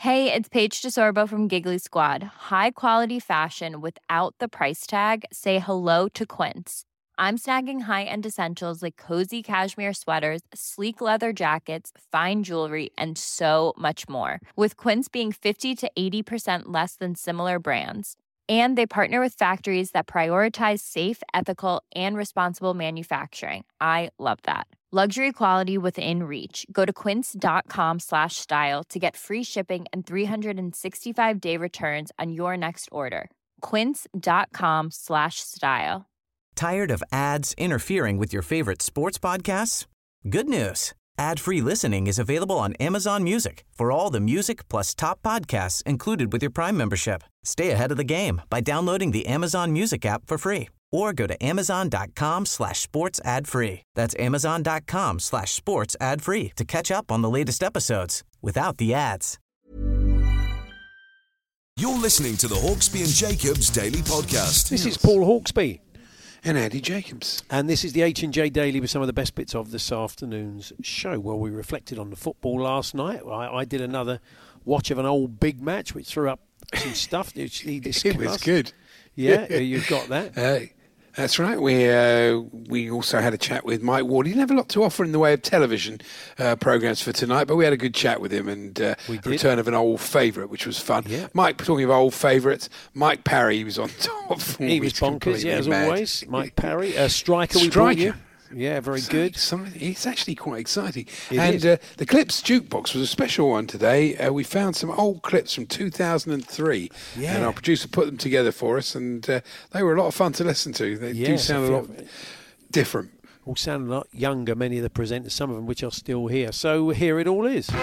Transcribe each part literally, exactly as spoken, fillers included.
Hey, it's Paige DeSorbo from Giggly Squad. High quality fashion without the price tag. Say hello to Quince. I'm snagging high-end essentials like cozy cashmere sweaters, sleek leather jackets, fine jewelry, and so much more. With Quince being fifty to eighty percent less than similar brands. And they partner with factories that prioritize safe, ethical, and responsible manufacturing. I love that. Luxury quality within reach. Go to quince.com slash style to get free shipping and three sixty-five day returns on your next order. Quince.com slash style. Tired of ads interfering with your favorite sports podcasts? Good news. Ad-free listening is available on Amazon Music for all the music plus top podcasts included with your Prime membership. Stay ahead of the game by downloading the Amazon Music app for free or go to amazon.com slash sports ad free. That's amazon.com slash sports ad free to catch up on the latest episodes without the ads. You're listening to the Hawksby and Jacobs Daily Podcast. This is Paul Hawksby. And Andy Jacobs. And this is the H and J Daily with some of the best bits of this afternoon's show. Well, we reflected on the football last night. I, I did another watch of an old big match, which threw up some stuff. Which he it was good. Yeah, you've got that. Uh, that's right. We uh, we also had a chat with Mike Ward. He didn't have a lot to offer in the way of television uh, programmes for tonight, but we had a good chat with him and uh, we did. return of an old favourite, which was fun. Yeah. Mike, talking of old favourites, Mike Parry was on top. He was bonkers, yeah, as mad. always. Mike Parry, a striker we Striker. brought you. Yeah, very so good. Exciting. It's actually quite exciting. It and is. Uh, the Clips Jukebox was a special one today. Uh, we found some old clips from two thousand three, Yeah. and our producer put them together for us, and uh, they were a lot of fun to listen to. They do Yes, sound a lot different. All sound a lot younger, many of the presenters, some of them which are still here. So here it all is.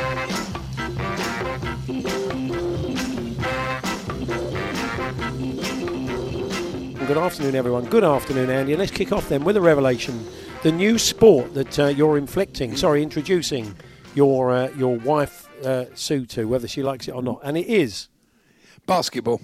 Good afternoon, everyone. Good afternoon, Andy. Let's kick off then with a revelation. The new sport that uh, you're inflicting, sorry, introducing your uh, your wife, uh, Sue, to, whether she likes it or not. And it is Basketball.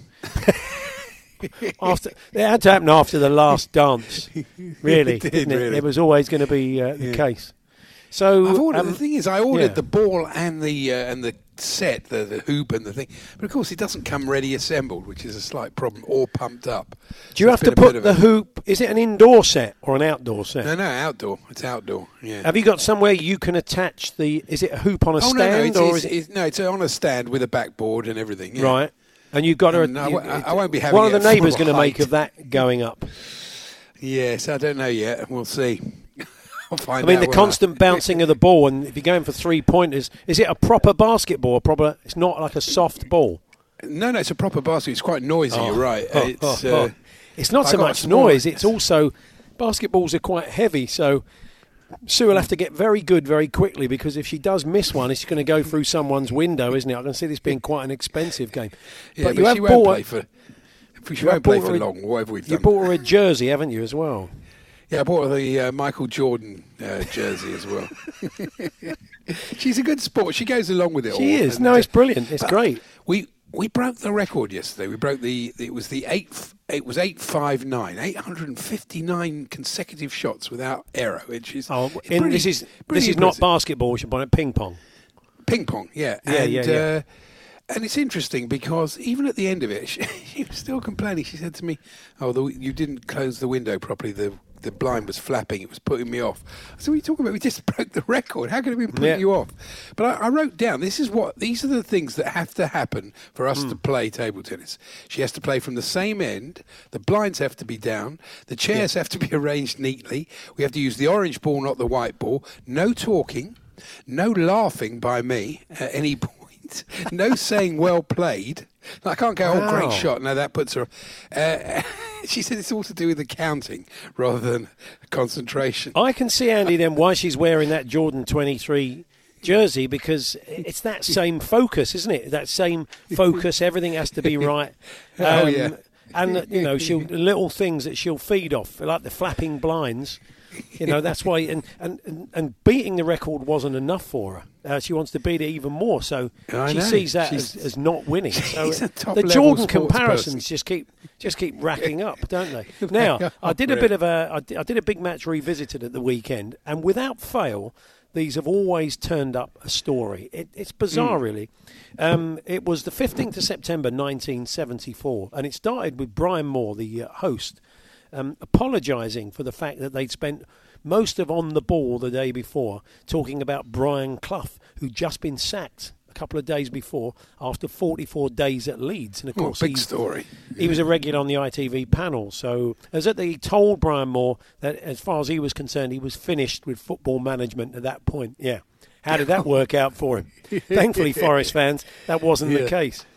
after it had to happen after the last dance, really, It did, didn't it? really. It was always going to be uh, the Yeah. case. So I've ordered, um, the thing is, I ordered yeah. the ball and the uh, and the set, the, the hoop and the thing, but of course it doesn't come ready assembled, which is a slight problem, or pumped up. Do you So have it's to been a put bit the of a- hoop? Is it an indoor set or an outdoor set? No, no, outdoor. It's outdoor. Yeah. Have you got somewhere you can attach the? Is it a hoop on a oh stand no, no, it's, or it's, is it it's, no, it's on a stand with a backboard and everything. Yeah. right? And you've got to. And I w- I won't be having What are it the at neighbours full going to make height. of that going up? Yes, I don't know yet. We'll see. I'll I find mean, out the when constant bouncing of the ball, and if you're going for three pointers, is it a proper basketball? A proper? It's not like a soft ball. No, no, it's a proper basket. It's quite noisy. Oh. You're right. Oh, It's, oh, uh, oh. It's not I so got a much small- noise. It's also basketballs are quite heavy, so Sue will have to get very good very quickly because if she does miss one, it's going to go through someone's window, isn't it? I can see this being quite an expensive game. Yeah, but but you have she won't bought play for. She you have won't play bought for her a- long. Whatever we've you done. bought her a jersey, haven't you, as well? Yeah, I bought her the uh, Michael Jordan uh, jersey as well. She's a good sport. She goes along with it all. She is. and, No, uh, it's brilliant. It's but great. We we broke the record yesterday. We broke the. It was the eight. It was eight five nine. Eight hundred and fifty nine consecutive shots without error, which is. Oh, it's in, pretty- this is pretty this is not impressive. basketball. We should buy it ping pong. Ping pong, yeah. Yeah, and, yeah, yeah. Uh, and it's interesting because even at the end of it, she, she was still complaining. She said to me, "Oh, the, you didn't close the window properly. The the blind was flapping. It was putting me off." So what are you talking about? We just broke the record. How could it be putting Yeah. you off? But I, I wrote down, this is what these are the things that have to happen for us Hmm. to play table tennis. She has to play from the same end. The blinds have to be down. The chairs have to be arranged neatly. We have to use the orange ball, not the white ball. No talking. No laughing by me at any point. No saying well played. I can't go, oh, Wow. great shot. No, that puts her off. Uh, she said it's all to do with the counting rather than concentration. I can see, Andy, then why she's wearing that Jordan twenty-three jersey because it's that same focus, isn't it? That same focus. Everything has to be right. Oh, yeah. And, you know, she'll little things that she'll feed off, like the flapping blinds. You know, that's why. And, and, and, and beating the record wasn't enough for her. Uh, she wants to beat it even more. So I she know. sees that She's- as, as not winning. So she's a the top-level Jordan sports comparisons person. just keep just keep racking up, don't they? Now, I did a bit of a I did, I did a big match revisited at the weekend, and without fail, these have always turned up a story. It, it's bizarre, mm. really. Um, it was the fifteenth of September nineteen seventy-four, and it started with Brian Moore, the uh, host, um, apologising for the fact that they'd spent most of On the Ball the day before talking about Brian Clough, who'd just been sacked a couple of days before after forty-four days at Leeds. And of course, oh, big he, story. He was a regular on the I T V panel. So as that he told Brian Moore that as far as he was concerned, he was finished with football management at that point. Yeah. How did that work out for him? Thankfully, Forest fans, that wasn't yeah. the case.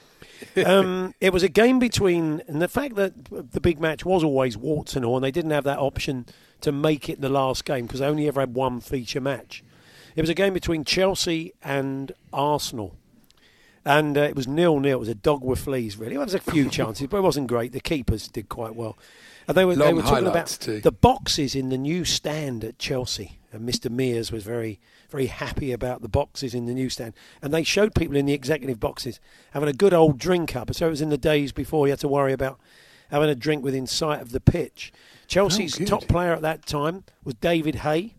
Um, it was a game between, and the fact that the big match was always warts and all, and they didn't have that option to make it the last game because they only ever had one feature match. It was a game between Chelsea and Arsenal. And uh, it was nil-nil. It was a dog with fleas, really. There was a few chances, but it wasn't great. The keepers did quite well. And they were, they were talking about too. the boxes in the new stand at Chelsea. And Mister Mears was very, very happy about the boxes in the new stand. And they showed people in the executive boxes having a good old drink up. So it was in the days before you had to worry about having a drink within sight of the pitch. Chelsea's oh, top player at that time was David Hay.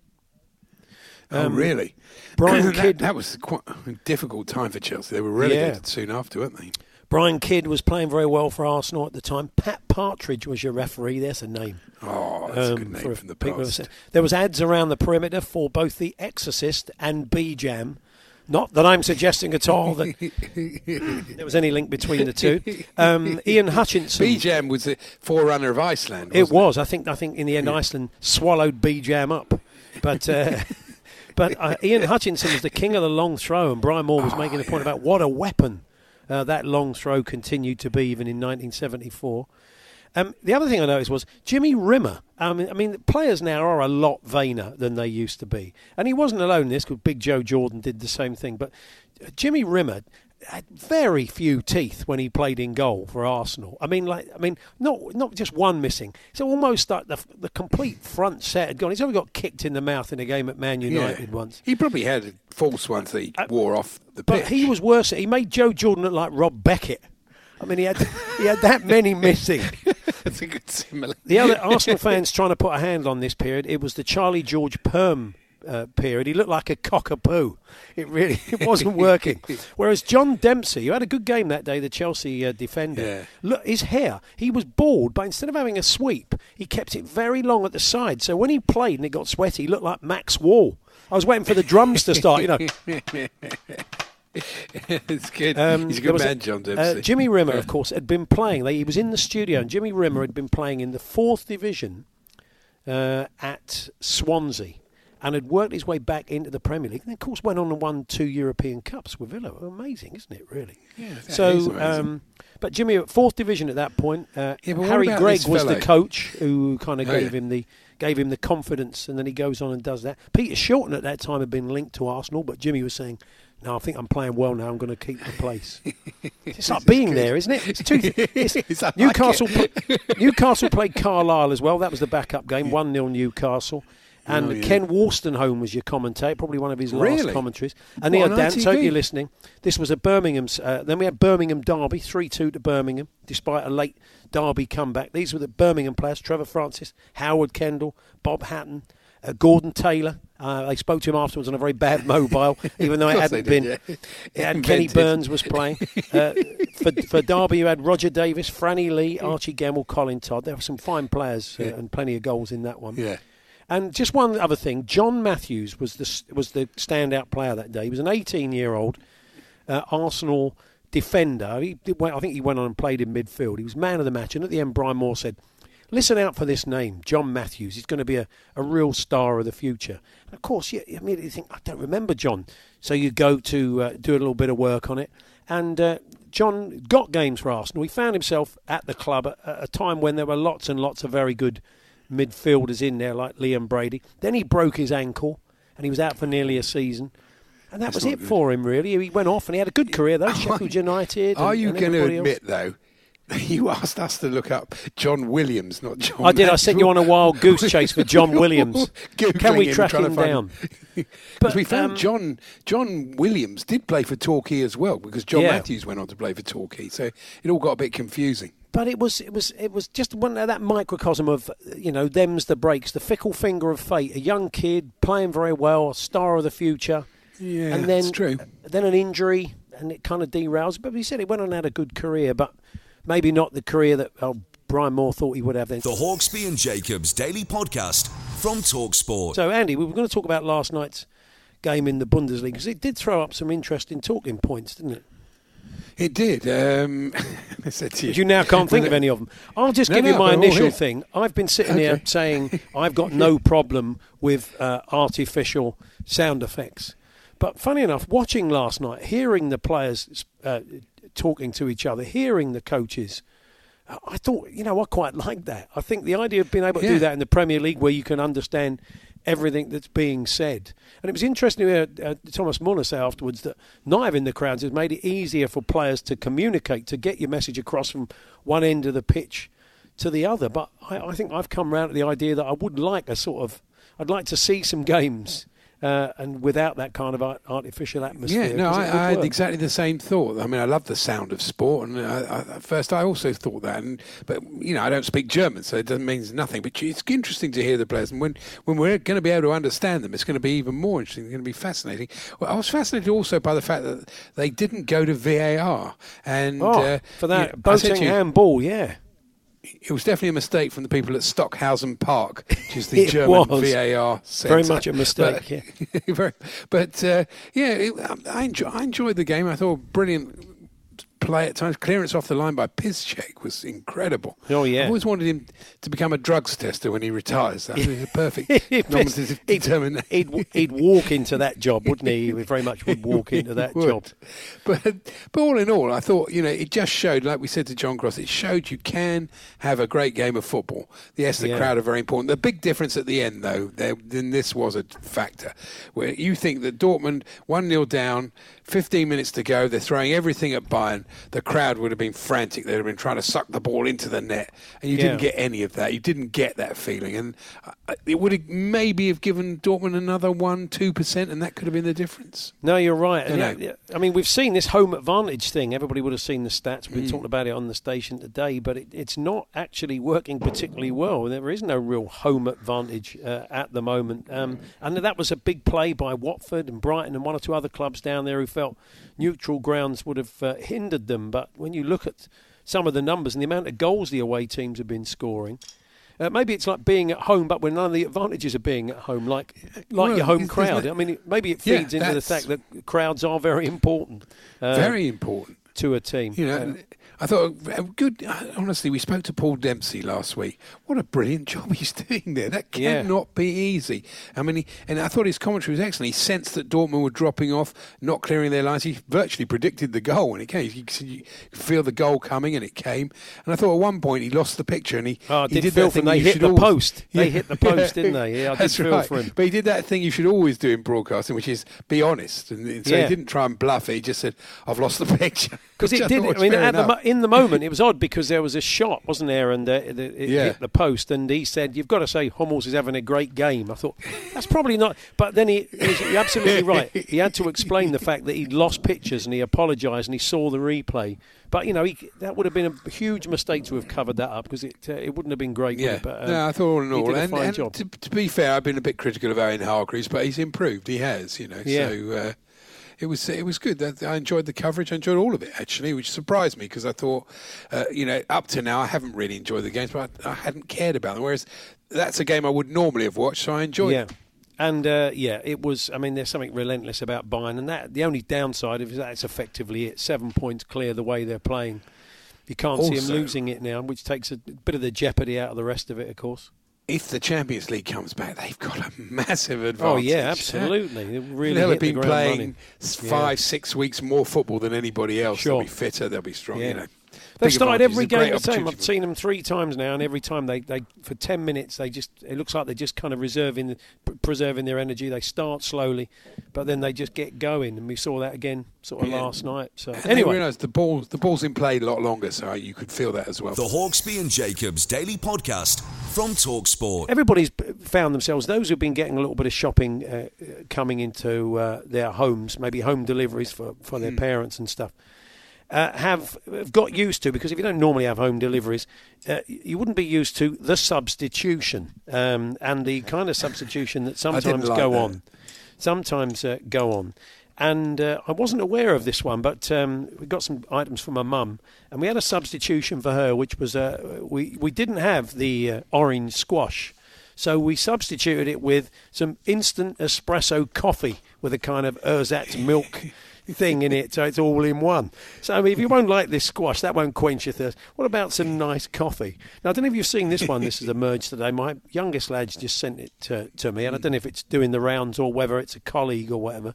Um, oh, really? Brian that, Kidd. That was quite a difficult time for Chelsea. They were relegated yeah. soon after, weren't they? Brian Kidd was playing very well for Arsenal at the time. Pat Partridge was your referee. There's a name. Oh, that's um, a good name for from the past. There was ads around the perimeter for both The Exorcist and B-Jam. Not that I'm suggesting at all that there was any link between the two. Um, Ian Hutchinson. B-Jam was the forerunner of Iceland, wasn't it? was. It? I think, I think in the end, yeah. Iceland swallowed B-Jam up. But... Uh, But uh, Ian Hutchinson was the king of the long throw, and Brian Moore was oh, making the point yeah. about what a weapon uh, that long throw continued to be even in nineteen seventy-four. Um, the other thing I noticed was Jimmy Rimmer. Um, I mean, players now are a lot vainer than they used to be. And he wasn't alone in this, because Big Joe Jordan did the same thing. But Jimmy Rimmer had very few teeth when he played in goal for Arsenal. I mean, like, I mean, not not just one missing. It's almost like the the complete front set had gone. He's only got kicked in the mouth in a game at Man United yeah. once. He probably had false ones that he uh, wore off the pitch. But he was worse. He made Joe Jordan look like Rob Beckett. I mean, he had he had that many missing. That's a good simile. The other Arsenal fans trying to put a hand on this period, it was the Charlie George Perm Uh, period. He looked like a cockapoo. It really it wasn't working. Whereas John Dempsey, who had a good game that day, the Chelsea uh, defender, yeah. look, his hair, he was bald, but instead of having a sweep, he kept it very long at the side. So when he played and it got sweaty, he looked like Max Wall. I was waiting for the drums to start, you know. It's good. Um, He's a good man, a, John Dempsey. Uh, Jimmy Rimmer, of course, had been playing. He was in the studio, and Jimmy Rimmer had been playing in the fourth division uh, at Swansea, and had worked his way back into the Premier League. And, of course, went on and won two European Cups with Villa. Amazing, isn't it, really? Yeah, that so, is amazing. Um, but Jimmy, fourth division at that point. Uh, yeah, Harry Gregg was fellow? the coach who kind of oh, gave yeah. him the gave him the confidence, and then he goes on and does that. Peter Shilton at that time had been linked to Arsenal, but Jimmy was saying, no, I think I'm playing well now. I'm going to keep the place. It's like being there, isn't it? It's two. It's, it's like Newcastle. it. Newcastle played Carlisle as well. That was the backup game, one nil Newcastle. And oh, yeah. Ken Wolstenholme was your commentator, probably one of his last really? commentaries. And what, here, Dan, I T V? so hope you're listening. This was a Birmingham. Uh, then we had Birmingham Derby, three two to Birmingham, despite a late Derby comeback. These were the Birmingham players: Trevor Francis, Howard Kendall, Bob Hatton, uh, Gordon Taylor. Uh, they spoke to him afterwards on a very bad mobile, even though it hadn't did, been. Yeah. It had Kenny Burns was playing. Uh, for, for Derby, you had Roger Davis, Franny Lee, Archie Gemmell, Colin Todd. There were some fine players uh, yeah. and plenty of goals in that one. Yeah. And just one other thing, John Matthews was the was the standout player that day. He was an eighteen-year-old uh, Arsenal defender. He did, I think he went on and played in midfield. He was man of the match. And at the end, Brian Moore said, listen out for this name, John Matthews. He's going to be a, a real star of the future. And of course, you immediately think, I don't remember John. So you go to uh, do a little bit of work on it. And uh, John got games for Arsenal. He found himself at the club at a time when there were lots and lots of very good midfielders in there like Liam Brady. Then he broke his ankle and he was out for nearly a season. And that That's was it good. for him, really. He went off and he had a good career, though. Sheffield United. Are and, you and going to admit, else. though, you asked us to look up John Williams, not John I did. Maxwell. I sent you on a wild goose chase for John Williams. Can we track him, him down? Because we found um, John John Williams did play for Torquay as well, because John yeah. Matthews went on to play for Torquay. So it all got a bit confusing. but it was it was it was just one that microcosm of, you know, them's the breaks, the fickle finger of fate. A young kid playing very well, a star of the future. Yeah, and then, that's true. Then an injury, and it kind of derails. But he said he went on and had a good career, but maybe not the career that oh, Brian Moore thought he would have then. The Hawksbee and Jacobs Daily Podcast from TalkSport. So, Andy, we were going to talk about last night's game in the Bundesliga, because it did throw up some interesting talking points, didn't it? It did. Um, I said to you. But you now can't think of any of them. I'll just No, give no, you my they're all initial here. thing. I've been sitting Okay. here saying I've got no problem with uh, artificial sound effects. But funny enough, watching last night, hearing the players uh, talking to each other, hearing the coaches, I thought, you know, I quite like that. I think the idea of being able to Yeah. do that in the Premier League, where you can understand everything that's being said. And it was interesting to hear uh, Thomas Muller say afterwards that not having the crowds has made it easier for players to communicate, to get your message across from one end of the pitch to the other. But I, I think I've come round to the idea that I would like a sort of, I'd like to see some games Uh, and without that kind of art- artificial atmosphere. Yeah, no, 'cause it I, would I had work. exactly the same thought. I mean, I love the sound of sport, and I, I, at first I also thought that. And but you know, I don't speak German, so it doesn't mean nothing. But it's interesting to hear the players, and when when we're going to be able to understand them, it's going to be even more interesting. It's going to be fascinating. Well, I was fascinated also by the fact that they didn't go to V A R, and Oh, uh, for that you know, I said boating to you, handball, yeah. it was definitely a mistake from the people at Stockhausen Park, which is the It German was. V A R centre. Very much a mistake, But, yeah. very, but uh, yeah, it, I, enjoy, I enjoyed the game. I thought brilliant play at times. Clearance off the line by Piszczek was incredible. Oh, yeah. I've always wanted him to become a drugs tester when he retires. That was a perfect nominative he'd, determination. he'd, he'd walk into that job, wouldn't he? He very much would walk into that Would. job. But but all in all, I thought, you know, it just showed, like we said to John Cross, it showed you can have a great game of football. Yes, the Yeah. crowd are very important. The big difference at the end, though, there, then this was a factor, where you think that Dortmund, one nil down, fifteen minutes to go, they're throwing everything at Bayern. The crowd would have been frantic. They'd have been trying to suck the ball into the net. And you Yeah. didn't get any of that. You didn't get that feeling. And uh, it would have maybe have given Dortmund another one, two percent, and that could have been the difference. No, you're right. And You yeah, know. yeah. I mean, we've seen this home advantage thing. Everybody would have seen the stats. We've been Mm. talking about it on the station today, but it, it's not actually working particularly well. There is no real home advantage uh, at the moment. Um, and that was a big play by Watford and Brighton and one or two other clubs down there who felt neutral grounds would have uh, hindered them. But when you look at some of the numbers and the amount of goals the away teams have been scoring, Uh, maybe it's like being at home, but with none of the advantages of being at home, like like Well, your home isn't crowd. it- I mean, it, maybe it Yeah, feeds into the that's- fact that crowds are very important. Uh, Very important. to a team. You know, Uh, I thought, uh, good. Honestly, we spoke to Paul Dempsey last week. What a brilliant job he's doing there. That Yeah. cannot be easy. I mean, he, and I thought his commentary was excellent. He sensed that Dortmund were dropping off, not clearing their lines. He virtually predicted the goal when it came. You could you could feel the goal coming, and it came. And I thought at one point he lost the picture, and he, Oh, I he did did feel that for thing them. They you hit should the always- post. They hit the post, didn't they? Yeah, I did That's feel right. for him. But he did that thing you should always do in broadcasting, which is be honest. And, and so Yeah. he didn't try and bluff it. He just said, "I've lost the picture." Because Which it did. thought I was mean, fair at the, enough. mo- in the moment, it was odd because there was a shot, wasn't there? And uh, the, it Yeah. hit the post, and he said, "You've got to say Hummels is having a great game." I thought that's probably not. But then he, he was, you're absolutely right. He had to explain the fact that he'd lost pictures, and he apologised, and he saw the replay. But you know, he, that would have been a huge mistake to have covered that up because it uh, it wouldn't have been great. would Yeah, it? But, um, no, I thought all in he all, did a and, fine and job. to, to be fair, I've been a bit critical of Owen Hargreaves, but he's improved. He has, you know. Yeah. So uh, it was it was good. That- I enjoyed the coverage. I enjoyed all of it actually, which surprised me because I thought, uh, you know, up to now I haven't really enjoyed the games, but I, I hadn't cared about them. Whereas that's a game I would normally have watched, so I enjoyed Yeah. it. And uh, yeah, it was. I mean, there's something relentless about Bayern, and that the only downside of it is that's effectively it. Seven points clear the way they're playing. You can't see them Also- losing it now, which takes a bit of the jeopardy out of the rest of it, of course. If the Champions League comes back, they've got a massive advantage. Oh yeah, absolutely. They really They'll hit have the been ground playing running. s- Yeah. five, six weeks more football than anybody else. Sure. They'll be fitter. They'll be strong. Yeah. You know, They've Big started advantage. every It's a great game the same. opportunity I've for seen them three times now, and every time they, they for ten minutes they just it looks like they're just kind of reserving, the, p- preserving their energy. They start slowly, but then they just get going, and we saw that again sort of Yeah. last night. So And anyway, they realised the ball, the ball's in play a lot longer, so you could feel that as well. The Hawksbee and Jacobs Daily Podcast from TalkSport. everybody's p- found themselves, those who've been getting a little bit of shopping uh, coming into uh, their homes, maybe home deliveries for, for their Mm. parents and stuff. uh, have, have got used to, because if you don't normally have home deliveries, uh, you wouldn't be used to the substitution um, and the kind of substitution that sometimes like go that. on. Sometimes uh, go on. And uh, I wasn't aware of this one, but um, we got some items from my mum, and we had a substitution for her, which was uh, we we didn't have the uh, orange squash, so we substituted it with some instant espresso coffee with a kind of ersatz milk thing in it, so it's all in one. So I mean, if you won't like this squash, that won't quench your thirst. What about some nice coffee? Now I don't know if you've seen this one. This has emerged today. My youngest lad's just sent it to, to me, and I don't know if it's doing the rounds or whether it's a colleague or whatever.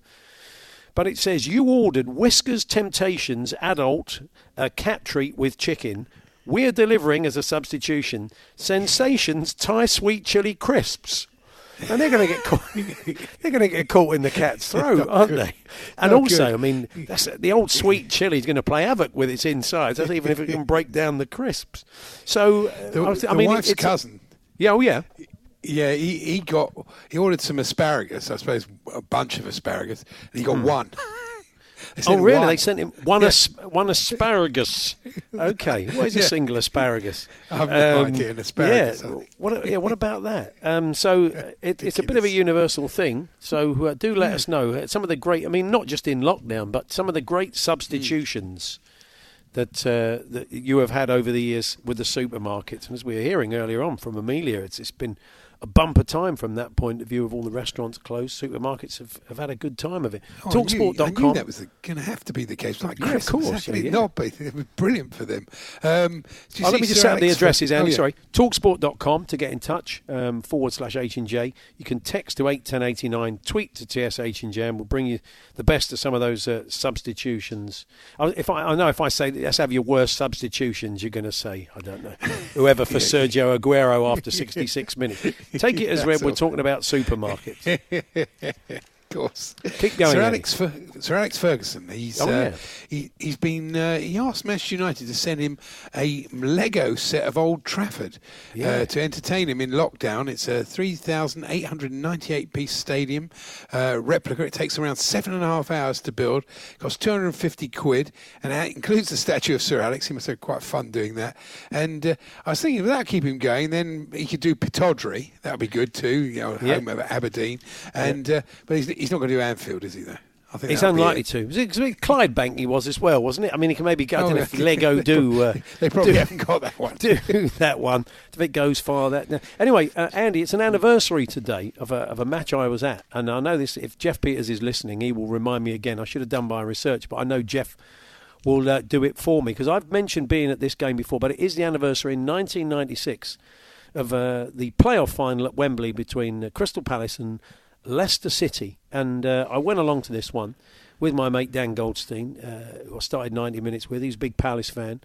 But it says, you ordered Whiskers Temptations Adult uh, cat treat with chicken. We're delivering as a substitution Sensations Thai Sweet Chili Crisps. And they're going to get caught. They're going to get caught in the cat's throat, aren't good. they? And Not also, good. I mean, that's, the old sweet chili is going to play havoc with its insides. That's even if it can break down the crisps. So, uh, The, I, was- I the mean, wife's it's cousin. yeah, oh yeah. Yeah, he, he got he ordered some asparagus. I suppose a bunch of asparagus, and he got one. They Oh, sent really? one. They sent him one Yeah. as, one asparagus. Okay, what is a Yeah. single asparagus? I have no idea, an asparagus, I Yeah, think. what? Yeah, what about that? Um, so uh, it, it's a bit of a universal thing. So uh, do let us know Uh, some of the great. I mean, not just in lockdown, but some of the great substitutions that uh, that you have had over the years with the supermarkets. And as we were hearing earlier on from Amelia, it's it's been a bumper time from that point of view of all the restaurants closed. Supermarkets have, have had a good time of it. Oh, I knew- Talksport dot I knew com. that was going to have to be the case. Like Yeah, of Christmas, course, how can yeah, it yeah. not be? It was brilliant for them. Um, did you Oh, see let me just Sir set up the Alex addresses, Fer- Andy. oh, yeah. Sorry. Talksport dot com to get in touch, um, forward slash H and J. You can text to eight ten eighty-nine, tweet to T S H and J, and we'll bring you the best of some of those uh, substitutions. I, if I, I know if I say, let's have your worst substitutions, you're going to say, I don't know, whoever for Sergio Aguero after sixty-six minutes. Take it as read, we're talking about supermarkets. Of course. Keep going, Sir Andy. Alex, Fer- Sir Alex Ferguson. He's Oh, uh, yeah. he, he's been uh, he asked Manchester United to send him a Lego set of Old Trafford Yeah. uh, to entertain him in lockdown. It's a three thousand eight hundred ninety-eight piece stadium uh, replica. It takes around seven and a half hours to build. It costs two hundred fifty quid, and it includes the statue of Sir Alex. He must have quite fun doing that. And uh, I was thinking, if that keep him going, then he could do Pittodrie. That would be good too. You know, Yeah. home of Aberdeen. And uh, but he's, he's not going to do Anfield, is he? Though I think It's that'll be unlikely it. to. Was it, was it Clydebank he was as well, wasn't it? I mean, he can maybe go. I Oh, don't know if yeah. Lego do. Uh, They probably do, haven't got that one. do that one. If it goes far, that no. Anyway, uh, Andy, it's an anniversary today of a of a match I was at, and I know this. If Jeff Peters is listening, he will remind me again. I should have done my research, but I know Jeff will uh, do it for me because I've mentioned being at this game before. But it is the anniversary in nineteen ninety-six of uh, the playoff final at Wembley between uh, Crystal Palace and Leicester City, and uh, I went along to this one with my mate Dan Goldstein, uh, who I started ninety minutes with. He's a big Palace fan.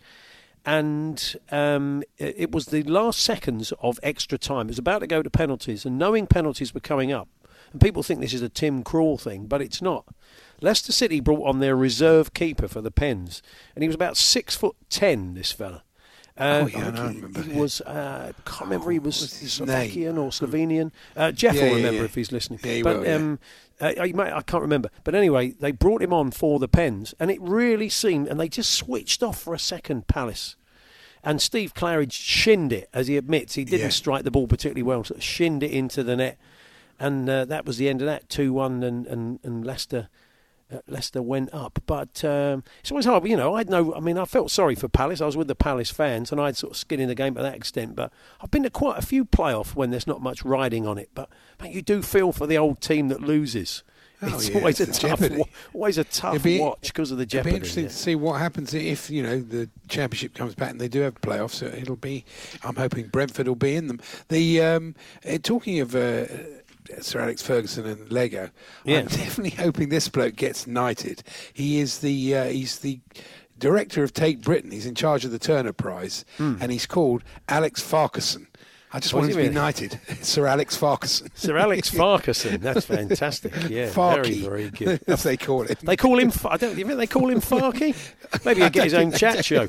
And um, it it was the last seconds of extra time. It was about to go to penalties, and knowing penalties were coming up, and people think this is a Tim Krul thing, but it's not. Leicester City brought on their reserve keeper for the Pens, and he was about six foot ten, this fella. Uh, Oh, yeah, I think I he, remember. he was, uh, I can't remember, he was What's his Slovakian name? or Slovenian. Uh, Jeff Yeah, will yeah, remember yeah. if he's listening. Yeah, he but will, yeah. um, uh, I, might- I can't remember. But anyway, they brought him on for the Pens, and it really seemed, and they just switched off for a second, Palace. And Steve Claridge shinned it, as he admits. He didn't Yeah. strike the ball particularly well, sort of shinned it into the net. And uh, that was the end of that, two one, and, and, and Leicester uh, Leicester went up. But um, it's always hard, you know, I'd know, I mean, I felt sorry for Palace. I was with the Palace fans, and I'd sort of skin in the game to that extent. But I've been to quite a few playoffs when there's not much riding on it. But, but you do feel for the old team that loses. Oh, It's yeah, always, it's a the tough, jeopardy. wa- always a tough It'd be- watch because of the It'd jeopardy. be interesting yeah. to see what happens if, you know, the Championship comes back and they do have playoffs. So it'll be, I'm hoping Brentford will be in them. The um, uh, talking of uh, Sir Alex Ferguson and Lego, Yeah. I'm definitely hoping this bloke gets knighted. He is the uh, he's the director of Take Britain. He's in charge of the Turner Prize, and he's called Alex Farquharson. I just What want is him to he be really? knighted, Sir Alex Farquharson. Sir Alex Farquharson, that's fantastic. Yeah, Farky, very, very good. as they call him. They call him. I don't. You think they call him Farky? Maybe he'll get his own chat show.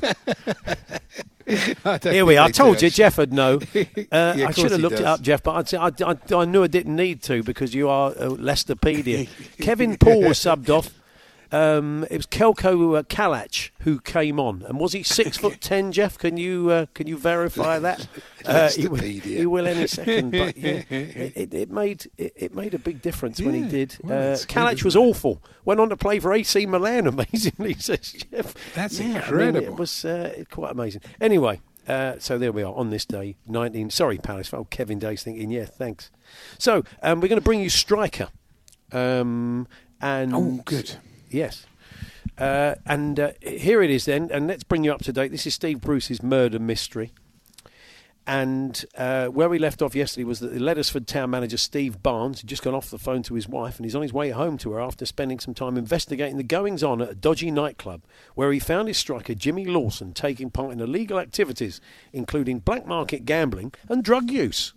I don't Here we think are. I they told do, you, Jeff would know. Uh, Yeah, of I course should have he looked it does. up, Jeff, but I'd say, I, I, I knew I didn't need to because you are uh, Leicesterpedia. Kevin Paul was subbed off. Um, it was Kelko uh, Kalach who came on, and was he six foot ten? Jeff, can you uh, can you verify that? Uh, he, will, he will any second. But yeah, it, it, it made it, it made a big difference yeah, when he did. Well, uh, Kalach was awful. Went on to play for A C Milan, amazingly, says Jeff. That's yeah, incredible. I mean, it was uh, quite amazing. Anyway, uh, so there we are on this day, nineteen. Sorry, Palace. Oh, Kevin Day's thinking, yeah, thanks. So um, we're going to bring you Striker. Um, and oh, good. Yes. Uh, and uh, here it is then, and let's bring you up to date. This is Steve Bruce's murder mystery. And uh, where we left off yesterday was that the Leadersford town manager, Steve Barnes, had just gone off the phone to his wife, and he's on his way home to her after spending some time investigating the goings-on at a dodgy nightclub where he found his striker, Jimmy Lawson, taking part in illegal activities, including black market gambling and drug use.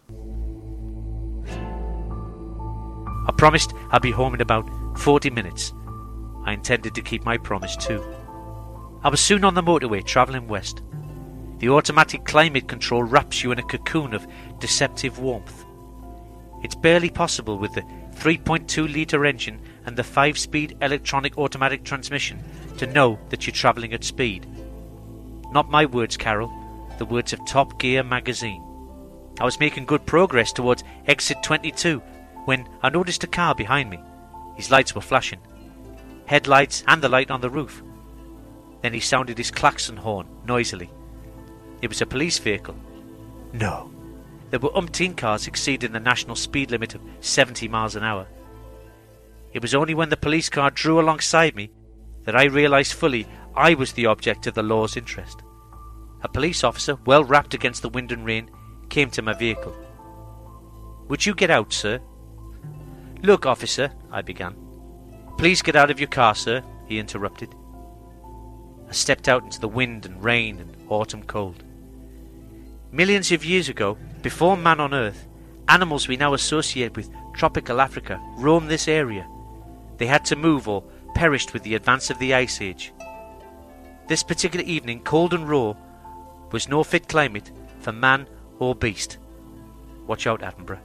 I promised I'd be home in about forty minutes. I intended to keep my promise too. I was soon on the motorway travelling west. The automatic climate control wraps you in a cocoon of deceptive warmth. It's barely possible with the three point two litre engine and the five speed electronic automatic transmission to know that you're travelling at speed. Not my words, Carol, the words of Top Gear magazine. I was making good progress towards exit twenty-two when I noticed a car behind me. His lights were flashing. Headlights and the light on the roof. Then he sounded his klaxon horn noisily. It was a police vehicle. No, there were umpteen cars exceeding the national speed limit of seventy miles an hour. It was only when the police car drew alongside me that I realised fully I was the object of the law's interest. A police officer, well wrapped against the wind and rain, came to my vehicle. Would you get out, sir? Look, officer, I began. Please get out of your car, sir, he interrupted. I stepped out into the wind and rain and autumn cold. Millions of years ago, before man on Earth, animals we now associate with tropical Africa roamed this area. They had to move or perished with the advance of the Ice Age. This particular evening, cold and raw, was no fit climate for man or beast. Watch out, Attenborough.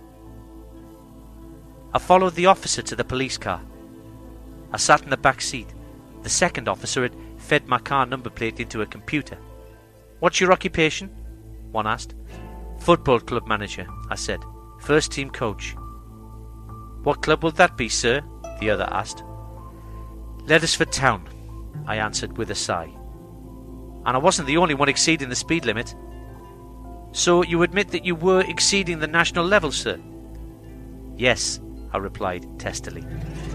I followed the officer to the police car. I sat in the back seat. The second officer had fed my car number plate into a computer. What's your occupation? One asked. Football club manager, I said. First team coach. What club will that be, sir? The other asked. Leadersford Town, I answered with a sigh. And I wasn't the only one exceeding the speed limit. So you admit that you were exceeding the national level, sir? Yes, I replied testily.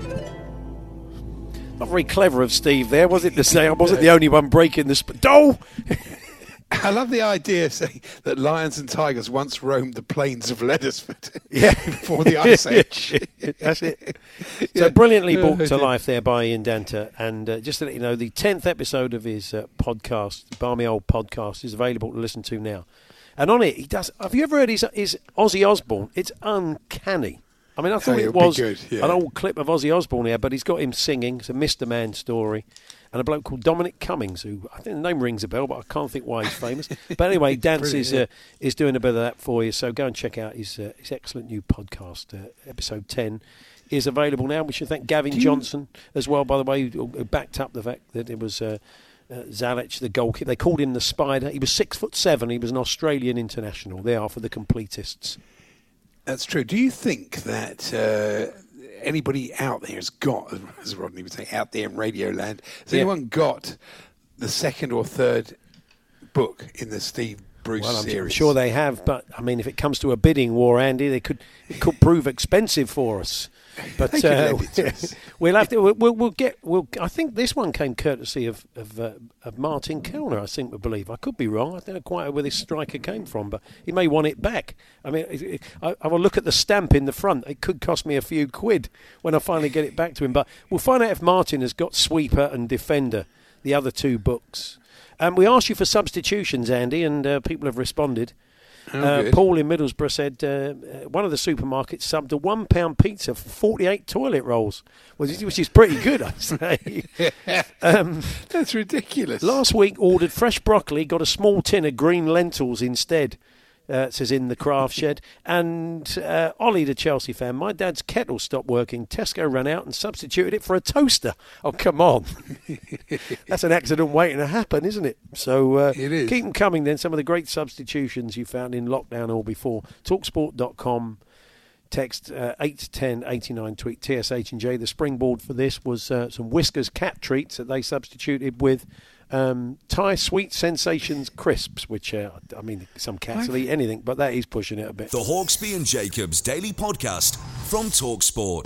Not very clever of Steve there, was it, to say I wasn't the only one breaking the... Sp- oh! I love the idea saying that lions and tigers once roamed the plains of Leadersford yeah. before the Ice Age. That's it. So yeah. Brilliantly brought to life there by Ian Danter. And uh, just to let you know, the tenth episode of his uh, podcast, Barmy Old Podcast, is available to listen to now. And on it, he does... Have you ever heard his, his Ozzy Osbourne? It's uncanny. I mean, I thought oh, it was good, yeah. an old clip of Ozzy Osbourne here, but he's got him singing. It's a Mister Man story. And a bloke called Dominic Cummings, who I think the name rings a bell, but I can't think why he's famous. But anyway, Dance is uh, is doing a bit of that for you, so go and check out his uh, his excellent new podcast. Uh, episode ten is available now. We should thank Gavin you... Johnson as well, by the way, who backed up the fact that it was uh, uh, Zalic, the goalkeeper. They called him the Spider. He was six foot seven. He was an Australian international. They are for the completists. That's true. Do you think that uh, anybody out there has got, as Rodney would say, out there in Radio Land, has yeah. anyone got the second or third book in the Steve Bruce well, I'm series? Sure they have, but I mean, if it comes to a bidding war, Andy, they could it could prove expensive for us. But uh, we'll have to. We'll, we'll get. We'll. I think this one came courtesy of of, uh, of Martin Kellner. I think we believe. I could be wrong. I don't know quite where this striker came from, but he may want it back. I mean, it, it, I, I will look at the stamp in the front. It could cost me a few quid when I finally get it back to him. But we'll find out if Martin has got Sweeper and Defender, the other two books. Um, we asked you for substitutions, Andy, and uh, people have responded. Oh, uh, Paul in Middlesbrough said uh, one of the supermarkets subbed a one pound pizza for forty-eight toilet rolls, which is pretty good, I'd say. um, That's ridiculous. Last week ordered fresh broccoli, got a small tin of green lentils instead. Uh, says in the craft shed. And uh, Ollie, the Chelsea fan, my dad's kettle stopped working. Tesco ran out and substituted it for a toaster. Oh, come on. That's an accident waiting to happen, isn't it? So uh, it is. Keep them coming then. Some of the great substitutions you found in lockdown or before. talksport dot com. Text uh, eight ten eighty-nine, tweet T S H and J. The springboard for this was uh, some Whiskers cat treats that they substituted with um, Thai Sweet Sensations crisps, which, uh, I mean, some cats will eat anything, but that is pushing it a bit. The Hawksbee and Jacobs Daily Podcast from TalkSport.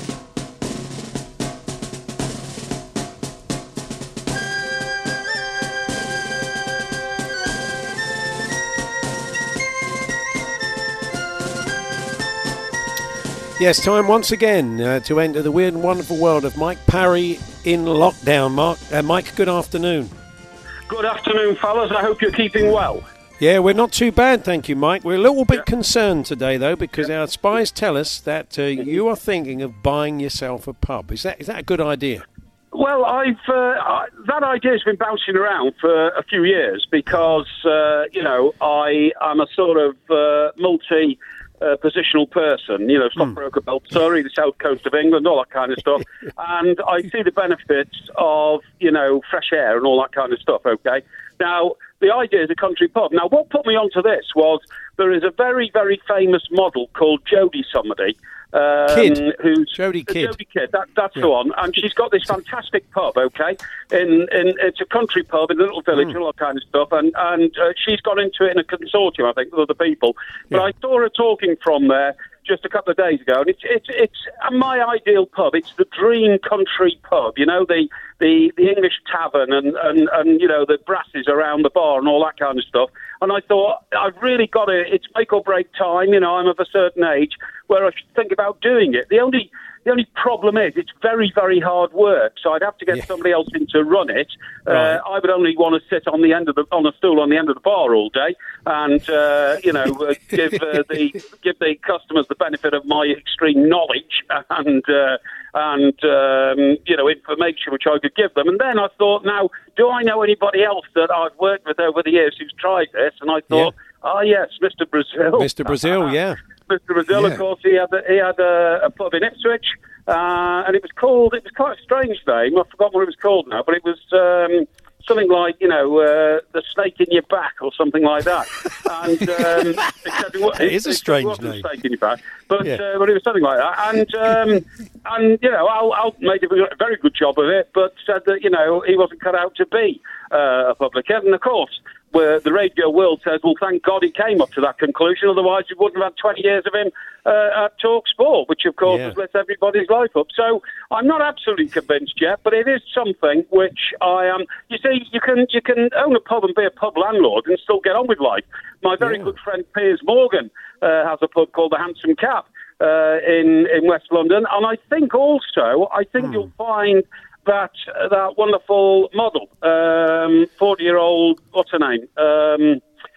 Yes, time once again uh, to enter the weird and wonderful world of Mike Parry in lockdown. Mark, uh, Mike, good afternoon. Good afternoon, fellas. I hope you're keeping well. Yeah, we're not too bad, thank you, Mike. We're a little bit yeah. concerned today, though, because yeah. our spies tell us that uh, you are thinking of buying yourself a pub. Is that is that a good idea? Well, I've uh, I, that idea has been bouncing around for a few years because, uh, you know, I am a sort of uh, multi... Uh, positional person, you know, stockbroker, mm. belt, Surrey, the south coast of England, all that kind of stuff. And I see the benefits of, you know, fresh air and all that kind of stuff, okay? Now, the idea is a country pub. Now, what put me onto this was there is a very, very famous model called Jodie somebody. Um, Kidd. Who's, Jodie Kidd. Jodie Kidd, that, that's yeah. the one. And she's got this fantastic pub, okay? In, in It's a country pub in a little village mm. and all that kind of stuff. And, and uh, she's got into it in a consortium, I think, with other people. But yeah. I saw her talking from there just a couple of days ago, and it's it's it's my ideal pub. It's the dream country pub, you know, the the, the English tavern and, and, and, you know, the brasses around the bar and all that kind of stuff. And I thought, I've really got to, it's make or break time, you know, I'm of a certain age where I should think about doing it. The only the only problem is it's very, very hard work, so I'd have to get yeah. somebody else in to run it. Right. Uh, I would only want to sit on the end of the on a stool on the end of the bar all day, and uh, you know, uh, give uh, the give the customers the benefit of my extreme knowledge and uh, and um, you know, information which I could give them. And then I thought, now, do I know anybody else that I've worked with over the years who's tried this? And I thought, yeah. oh yes, Mister Brazil, Mister Brazil, yeah. Mister Brazil, yeah. of course, he had a, he had a, a pub in Ipswich, uh, and it was called. It was quite a strange name. I forgot what it was called now, but it was um, something like, you know, uh, the snake in your back or something like that. And um, except it, it is a strange it wasn't name. A snake in your back, but yeah. uh, but it was something like that. And um, and you know, Al, Al made a very good job of it, but said that, you know, he wasn't cut out to be uh, a publican, and of course, where the radio world says, well, thank God he came up to that conclusion, otherwise we wouldn't have had twenty years of him uh, at Talk Sport, which, of course, yeah. has lit everybody's life up. So I'm not absolutely convinced yet, but it is something which I am... Um, you see, you can you can own a pub and be a pub landlord and still get on with life. My very yeah. good friend Piers Morgan uh, has a pub called the Handsome Cap uh, in, in West London, and I think also, I think mm. you'll find... that uh, that wonderful model, um, forty-year-old, what's her name? Um,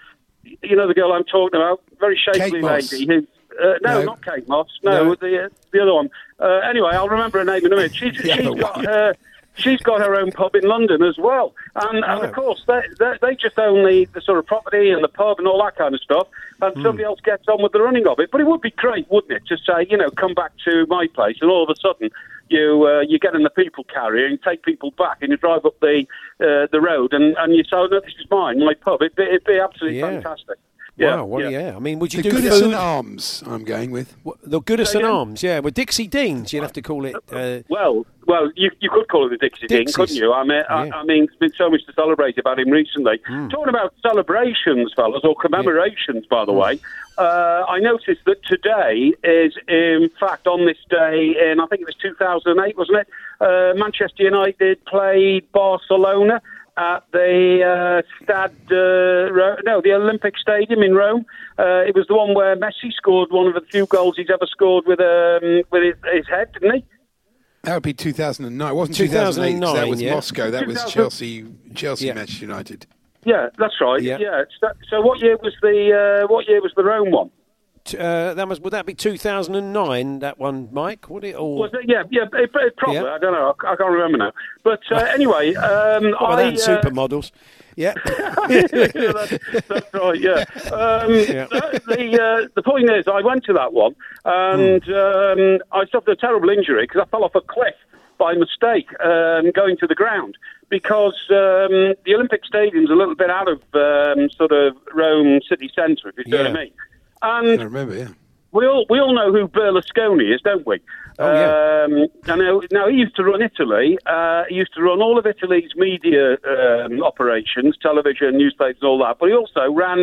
you know the girl I'm talking about, very shapely lady. Who, uh, no, no, not Kate Moss. No, no. the uh, the other one. Uh, anyway, I'll remember her name in a minute. She's, she's got her. She's got her own pub in London as well, and, oh. and of course they, they they just own the, the sort of property and the pub and all that kind of stuff, and mm. somebody else gets on with the running of it. But it would be great, wouldn't it, to say, you know, come back to my place, and all of a sudden you uh, you get in the people carrier and take people back, and you drive up the uh, the road, and, and you say, oh, no, this is mine, my pub. It'd be, it'd be absolutely yeah. fantastic. Yeah, wow, well, yeah. yeah. I mean, would you the do Goodison food? Arms? I'm going with the Goodison Arms. Yeah, with Dixie Deans, you'd have to call it. Uh, well, well, you you could call it the Dixie Dean, couldn't you? I mean, yeah. I, I mean, there's been so much to celebrate about him recently. Mm. Talking about celebrations, fellas, or commemorations, yeah. by the mm. way. Uh, I noticed that today is, in fact, on this day in, I think it was two thousand eight, wasn't it? Uh, Manchester United played Barcelona at the uh, Stade, uh, Ro- no, the Olympic Stadium in Rome. Uh, it was the one where Messi scored one of the few goals he's ever scored with um, with his, his head, didn't he? That would be two thousand nine. It wasn't two thousand eight. That was yeah. Moscow. That was Chelsea. Chelsea, yeah. Manchester United. Yeah, that's right. Yeah. yeah. So, so what year was the uh, what year was the Rome one? uh, that was would that be two thousand nine? That one, Mike? Would it? Or Was it? Yeah, yeah, it, it probably. Yeah. I don't know. I, I can't remember now. But uh, anyway, um, what about I, that, uh, supermodels? Yeah. yeah, that's, that's right. Yeah. Um, Yeah. The the, uh, the point is, I went to that one, and um, I suffered a terrible injury because I fell off a cliff by mistake um, going to the ground. Because um, the Olympic Stadium's a little bit out of um, sort of Rome city centre, if you see Yeah. what I mean. And I remember, yeah. we all we all know who Berlusconi is, don't we? Oh, yeah. Um, and now, now he used to run Italy. Uh, he used to run all of Italy's media um, operations, television, newspapers, all that. But he also ran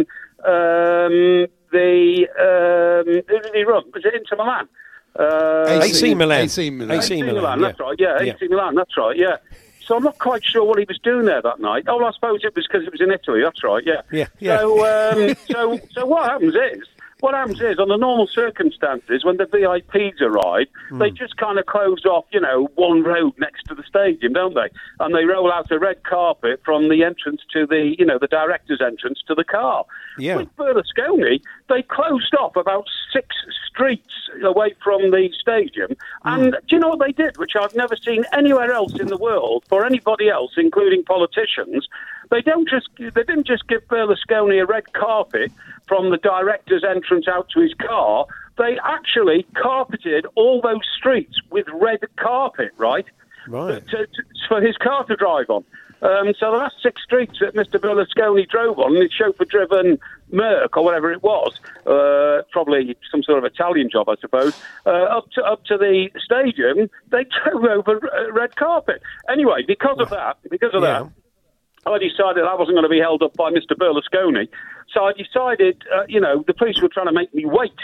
um, the um, who did he run? Was it Inter Milan? Uh, A C Milan. A C Milan. A C A C Milan, Milan, yeah. that's right. Yeah, Yeah. A C Milan, that's right. Yeah. So I'm not quite sure what he was doing there that night. Oh, well, I suppose it was because it was in Italy. That's right. Yeah. Yeah, yeah. So, um, so, so what happens is, what happens is, under normal circumstances, when the V I Ps arrive, Hmm. they just kind of close off, you know, one road next to the stadium, don't they? And they roll out a red carpet from the entrance to the, you know, the director's entrance to the car. Yeah. With Berlusconi, they closed off about six streets away from the stadium. And do you know what they did, which I've never seen anywhere else in the world, for anybody else, including politicians? They don't just they didn't just give Berlusconi a red carpet from the director's entrance out to his car. They actually carpeted all those streets with red carpet, right? Right. To, to, for his car to drive on. Um, so the last six streets that Mister Berlusconi drove on, his chauffeur-driven Merc or whatever it was, uh, probably some sort of Italian job, I suppose, uh, up to up to the stadium, they drove over uh, red carpet. Anyway, because of that, because of Yeah. that, I decided I wasn't going to be held up by Mister Berlusconi. So I decided, uh, you know, the police were trying to make me wait.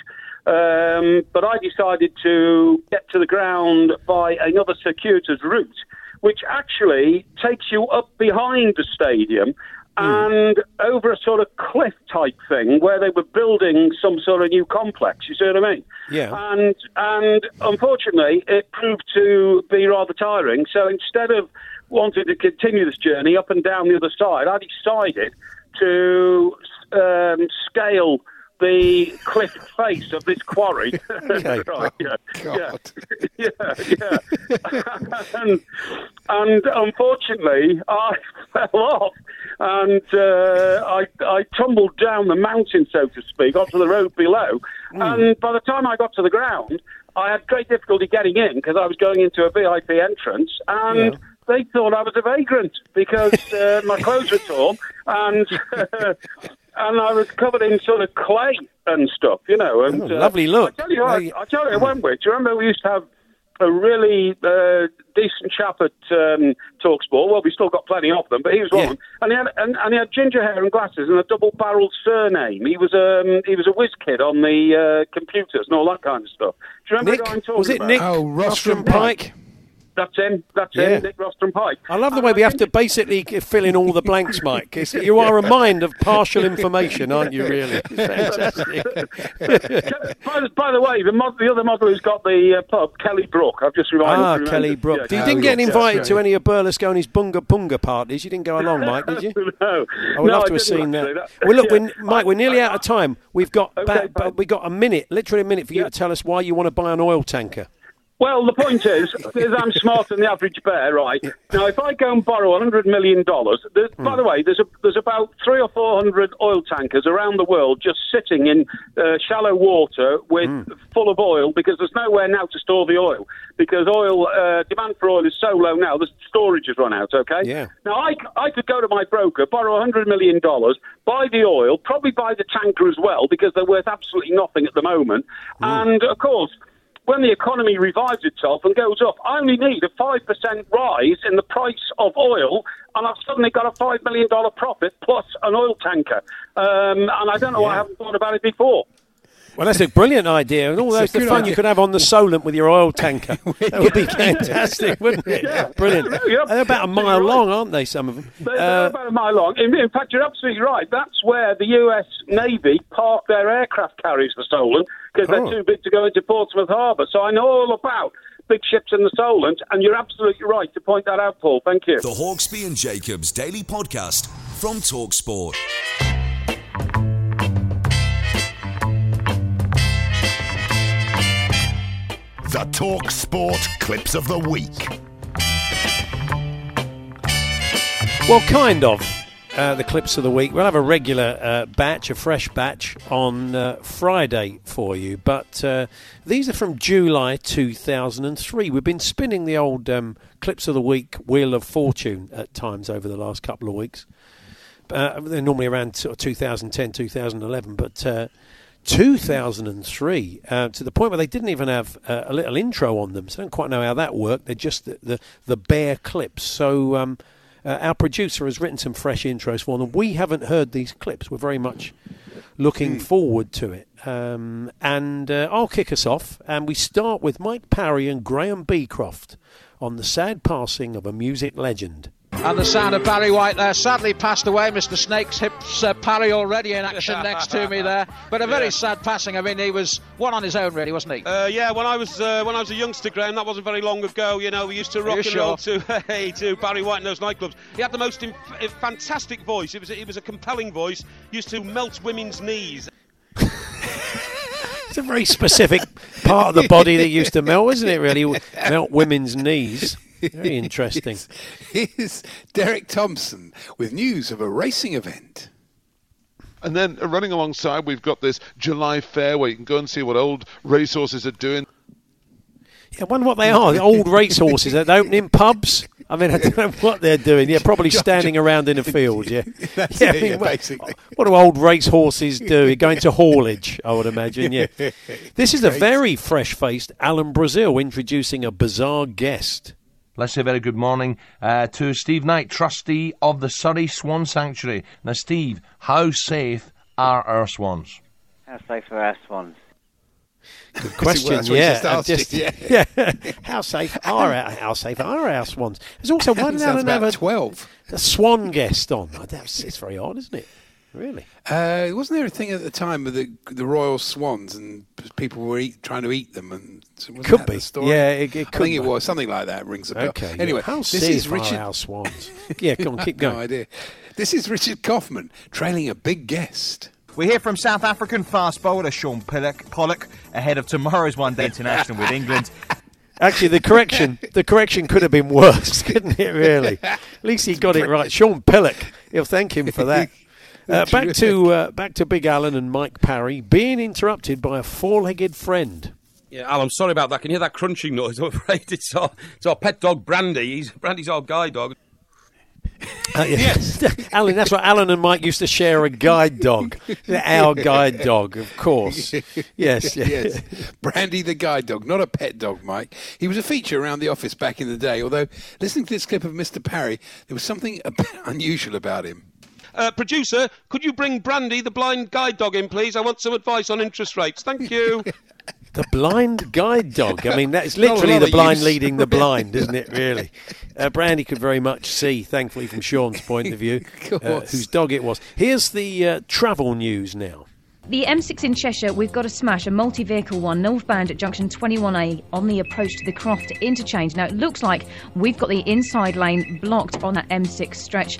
Um, but I decided to get to the ground by another circuitous route, which actually takes you up behind the stadium and over a sort of cliff type thing where they were building some sort of new complex. You see what I mean? Yeah. And and unfortunately, it proved to be rather tiring. So instead of wanting to continue this journey up and down the other side, I decided to um, scale the cliff face of this quarry. Okay. Right, yeah, God. yeah, yeah, yeah. and, and unfortunately, I fell off, and uh, I, I tumbled down the mountain, so to speak, onto the road below. Mm. And by the time I got to the ground, I had great difficulty getting in because I was going into a V I P entrance, and Yeah. they thought I was a vagrant because uh, my clothes were torn, and uh, and I was covered in sort of clay and stuff, you know. And Oh, lovely look. I tell you, Hey. I, I tell you, when we, do you remember we used to have a really uh, decent chap at um, TalkSport? Well, we still got plenty of them, but he was one, Yeah. and he had and, and he had ginger hair and glasses and a double-barreled surname. He was um, he was a whiz kid on the uh, computers and all that kind of stuff. Do you remember Nick, the guy I'm talking was it about? Nick Oh, Rostrum Pike? That's him. That's Yeah. him. Nick Rostrum Pike. I love the And way I we have to think- basically fill in all the blanks, Mike. It's, you are a mind of partial information, aren't you, really? Fantastic. by, the, by the way, the, mod, the other model who's got the uh, pub, Kelly Brook. I've just reminded. Ah, remembered. Kelly Brook. Yeah, you Oh, didn't get yes, invited yes, to yeah. any of Berlusconi's Bunga Bunga parties. You didn't go along, Mike, did you? no. I would no, love I to have didn't seen actually. that. Well, look, yeah. we're, Mike, we're nearly out of time. We've got Okay, ba- ba- fine. we got a minute, literally a minute, for you Yeah. to tell us why you want to buy an oil tanker. Well, the point is, is I'm smarter than the average bear, right? Now, if I go and borrow one hundred million dollars, Hmm. by the way, there's a, there's about three or four hundred oil tankers around the world just sitting in uh, shallow water with Hmm. full of oil because there's nowhere now to store the oil because oil uh, demand for oil is so low now, the storage has run out, okay? Yeah. Now, I, I could go to my broker, borrow one hundred million dollars, buy the oil, probably buy the tanker as well because they're worth absolutely nothing at the moment, and, of course, when the economy revives itself and goes up, I only need a five percent rise in the price of oil, and I've suddenly got a five million dollars profit plus an oil tanker. Um, and I don't know why I haven't thought about it before. Well, that's a brilliant idea, and all those the good fun idea. you could have on the Solent with your oil tanker. That would be fantastic, wouldn't it? Yeah. Brilliant. Yeah, They're about a mile absolutely right. long, aren't they? Some of them. They're, they're Uh, about a mile long. In, in fact, you're absolutely right. That's where the U S Navy park their aircraft carriers for Solent because Oh. they're too big to go into Portsmouth Harbour. So I know all about big ships in the Solent, and you're absolutely right to point that out, Paul. Thank you. The Hawksbee and Jacobs Daily Podcast from TalkSport. The Talk Sport Clips of the Week. Well, kind of. Uh, the clips of the week. We'll have a regular uh, batch, a fresh batch on uh, Friday for you. But uh, these are from July two thousand three. We've been spinning the old um, clips of the week Wheel of Fortune at times over the last couple of weeks. Uh, they're normally around sort of two thousand ten, two thousand eleven. But uh, two thousand three, uh, to the point where they didn't even have uh, a little intro on them. So I don't quite know how that worked. They're just the, the, the bare clips. So... Um, Uh, our producer has written some fresh intros for them. We haven't heard these clips. We're very much looking mm. forward to it. Um, and uh, I'll kick us off. And we start with Mike Parry and Graham Beecroft on the sad passing of a music legend. And the sound of Barry White there, sadly passed away. Mister Snake's hips, uh, Parry already in action next to me there. But a very yeah. sad passing. I mean, he was one on his own, really, wasn't he? Uh, yeah, when I was uh, when I was a youngster, Graham, that wasn't very long ago. You know, we used to rock and sure? roll to hey to Barry White in those nightclubs. He had the most inf- fantastic voice. It was a, it was a compelling voice. Used to melt women's knees. It's a very specific part of the body that used to melt, isn't it? Really, melt women's knees. Very interesting. Here's, here's Derek Thompson with news of a racing event. And then uh, running alongside, we've got this July Fair where you can go and see what old racehorses are doing. Yeah, I wonder what they are. The old racehorses. Are they opening pubs? I mean, I don't know what they're doing. Yeah, probably standing around in a field, yeah. That's yeah, it, I mean, yeah, basically. What do old racehorses do? Going to haulage, I would imagine, yeah. This is a very fresh-faced Alan Brazil introducing a bizarre guest. Let's say a very good morning uh, to Steve Knight, trustee of the Surrey Swan Sanctuary. Now, Steve, how safe are our swans? How safe are our swans? Good question, well, yeah. Just, yeah. yeah. How safe are our, how safe are our swans? There's also why did Alan have a, twelve. a swan guest on? That's, it's very odd, isn't it? Really? Uh, wasn't there a thing at the time with the the royal swans and people were eat, trying to eat them? And wasn't could that be. The story? Yeah, it, it could. I think be. it was something like that. Rings a bell. Okay. Anyway, yeah. How this safe is Richard. Are our swans? Yeah, come on, keep going. No idea. This is Richard Kaufman trailing a big guest. We hear from South African fast bowler Sean Pollock, Pollock ahead of tomorrow's One Day International with England. Actually, the correction the correction could have been worse, couldn't it, really? At least he got it right. Sean Pollock, he'll thank him for that. Uh, back to uh, back to Big Alan and Mike Parry being interrupted by a four-legged friend. Yeah, Al, I'm sorry about that. Can you hear that crunching noise? I'm afraid it's our, it's our pet dog, Brandy. He's Brandy's our guide dog. Uh, yes. Alan, that's what Alan and Mike used to share, a guide dog. Our guide dog, of course. Yes, yes. Brandy the guide dog, not a pet dog, Mike. He was a feature around the office back in the day, although listening to this clip of Mister Parry, there was something a bit unusual about him. Uh, producer, could you bring Brandy, the blind guide dog, in, please? I want some advice on interest rates. Thank you. The blind guide dog. I mean, that's literally the blind leading the blind, isn't it, really? Uh, Brandy could very much see, thankfully, from Sean's point of view, uh, whose dog it was. Here's the uh, travel news now. The M six in Cheshire, we've got a smash, a multi-vehicle one, northbound at junction twenty-one A on the approach to the Croft interchange. Now, it looks like we've got the inside lane blocked on that M six stretch.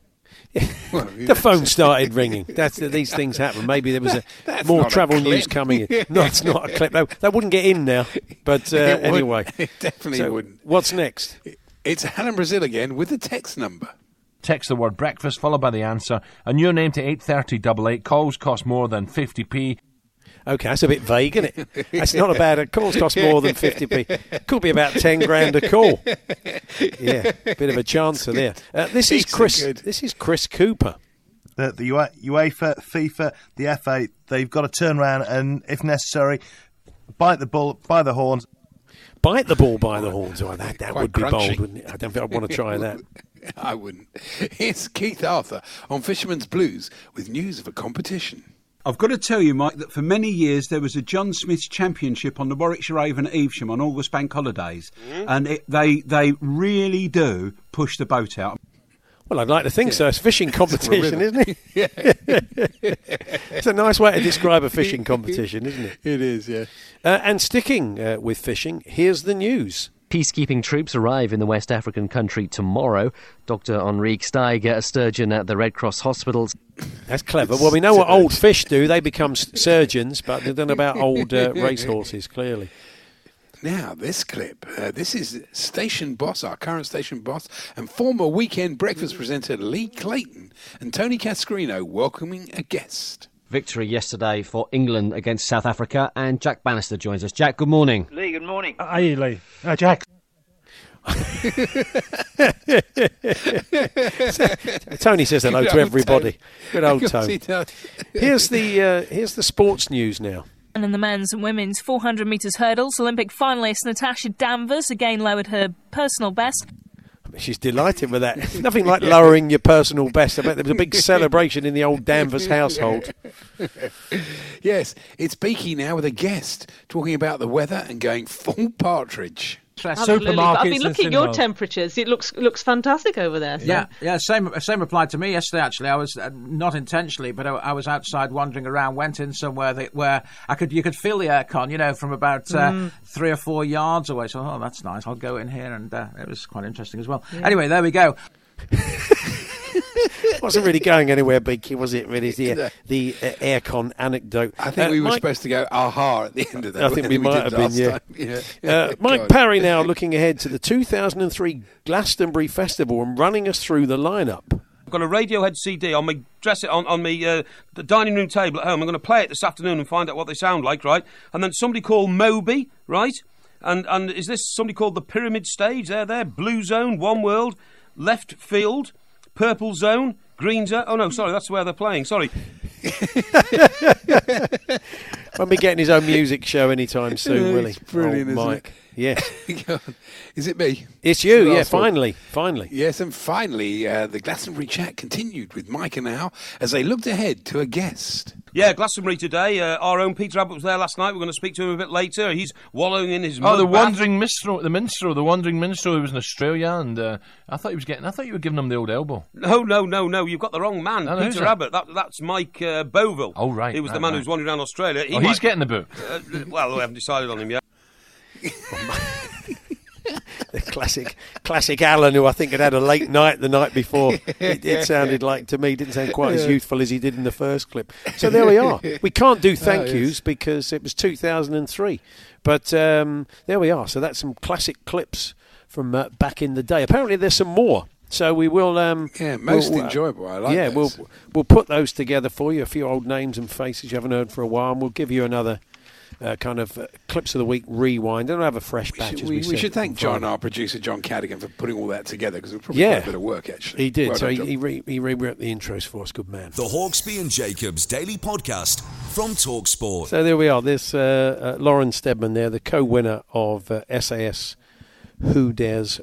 Well, the phone started ringing. That's these things happen. Maybe there was a That's more not travel a clip. news coming in. No, it's not a clip. That, that wouldn't get in now. But uh, It would. anyway, It definitely so wouldn't. What's next? It's Alan Brazil again with the text number. Text the word breakfast followed by the answer and your name to eight thirty eight eight. Calls cost more than fifty p. Okay, that's a bit vague, isn't it? That's not a bad. A calls cost more than fifty p. Could be about ten grand a call. Yeah, bit of a chancer there. Uh, this is Chris. This is Chris Cooper. The, the UEFA, FIFA, the F A, they've got to turn around and, if necessary, bite the bull by the horns. Bite the ball by the horns. Oh, that that Quite would be crunchy. bold, wouldn't it? I don't think I'd want to try that. I wouldn't. Here's Keith Arthur on Fisherman's Blues with news of a competition. I've got to tell you, Mike, that for many years there was a John Smith's Championship on the Warwickshire Avon at Evesham on August Bank holidays, mm. and it, they they really do push the boat out. Well, I'd like to think yeah. so. It's a fishing competition, isn't it? Yeah. It's a nice way to describe a fishing competition, isn't it? It is, yeah. Uh, and sticking uh, with fishing, here's the news. Peacekeeping troops arrive in the West African country tomorrow. Doctor Henrique Steiger, a surgeon at the Red Cross hospitals. That's clever. Well, we know what old fish do. They become surgeons, but they don't know about old uh, racehorses, clearly. Now, this clip, uh, this is station boss, our current station boss, and former Weekend Breakfast presenter Lee Clayton and Tony Cascarino welcoming a guest. Victory yesterday for England against South Africa, and Jack Bannister joins us. Jack, good morning. Lee, good morning. Hi, Lee. Uh, Jack. Tony says hello to everybody. Good old Tony. Here's the uh, here's the sports news now. And in the men's and women's four hundred metres hurdles, Olympic finalist Natasha Danvers again lowered her personal best. She's delighted with that. Nothing like lowering your personal best. I bet there was a big celebration in the old Danvers household. Yes, it's Beaky now with a guest talking about the weather and going full partridge. Absolutely. I've been looking at your temperatures. It looks looks fantastic over there. So. Yeah, yeah. Same same applied to me yesterday. Actually, I was uh, not intentionally, but I, I was outside wandering around. Went in somewhere that, where I could you could feel the aircon, you know, from about uh, mm. three or four yards away. So oh, that's nice. I'll go in here, and uh, it was quite interesting as well. Yeah. Anyway, there we go. Wasn't really going anywhere, Beaky, was it? Really, the the uh, aircon anecdote. I think uh, we were Mike, supposed to go aha at the end of that. I think we, we might have been. Yeah. yeah. Uh, Mike Parry now looking ahead to the two thousand three Glastonbury Festival and running us through the lineup. I've got a Radiohead C D on my dress on on me uh, the dining room table at home. I'm going to play it this afternoon and find out what they sound like, right? And then somebody called Moby, right? And and is this somebody called the Pyramid Stage? They're there. Blue Zone, One World, Left Field, Purple Zone, Green Zone. Oh no, sorry, that's where they're playing. Sorry. Won't be getting his own music show anytime soon, yeah, will he? Brilliant, oh, isn't Mike. it? Yes. Is it me? It's you, yeah, one. finally, finally. Yes, and finally, uh, the Glastonbury chat continued with Mike and Al as they looked ahead to a guest. Yeah, Glastonbury today. Uh, our own Peter Abbott was there last night. We're going to speak to him a bit later. He's wallowing in his oh, mud the bath. wandering minstrel, the minstrel, the wandering minstrel who was in Australia, and uh, I thought he was getting. I thought you were giving him the old elbow. No, no, no, no. You've got the wrong man. Oh, Peter Abbott. That, that's Mike uh, Boville. Oh right. He was right, the man right. who's wandering around Australia. He oh, might... he's getting the boot. Uh, well, we haven't decided on him yet. The classic, classic Alan, who I think had had a late night the night before. It, it sounded like to me, didn't sound quite as youthful as he did in the first clip. So there we are. We can't do thank oh, yous yes. because it was two thousand three. But um, there we are. So that's some classic clips from uh, back in the day. Apparently there's some more. So we will. Um, yeah, most we'll, uh, enjoyable. I like. Yeah, those. we'll we'll put those together for you. A few old names and faces you haven't heard for a while, and we'll give you another. Uh, kind of uh, clips of the week rewind and have a fresh batch. We should, as we, we, said, we should thank John, our producer, John Cadigan, for putting all that together because it was probably yeah, quite a bit of work actually. He did. Well so done, he he, re- he rewrote the intros for us. Good man. The Hawksbee and Jacobs Daily Podcast from TalkSport. So there we are. There's uh, uh, Lauren Steadman there, the co-winner of uh, S A S Who Dares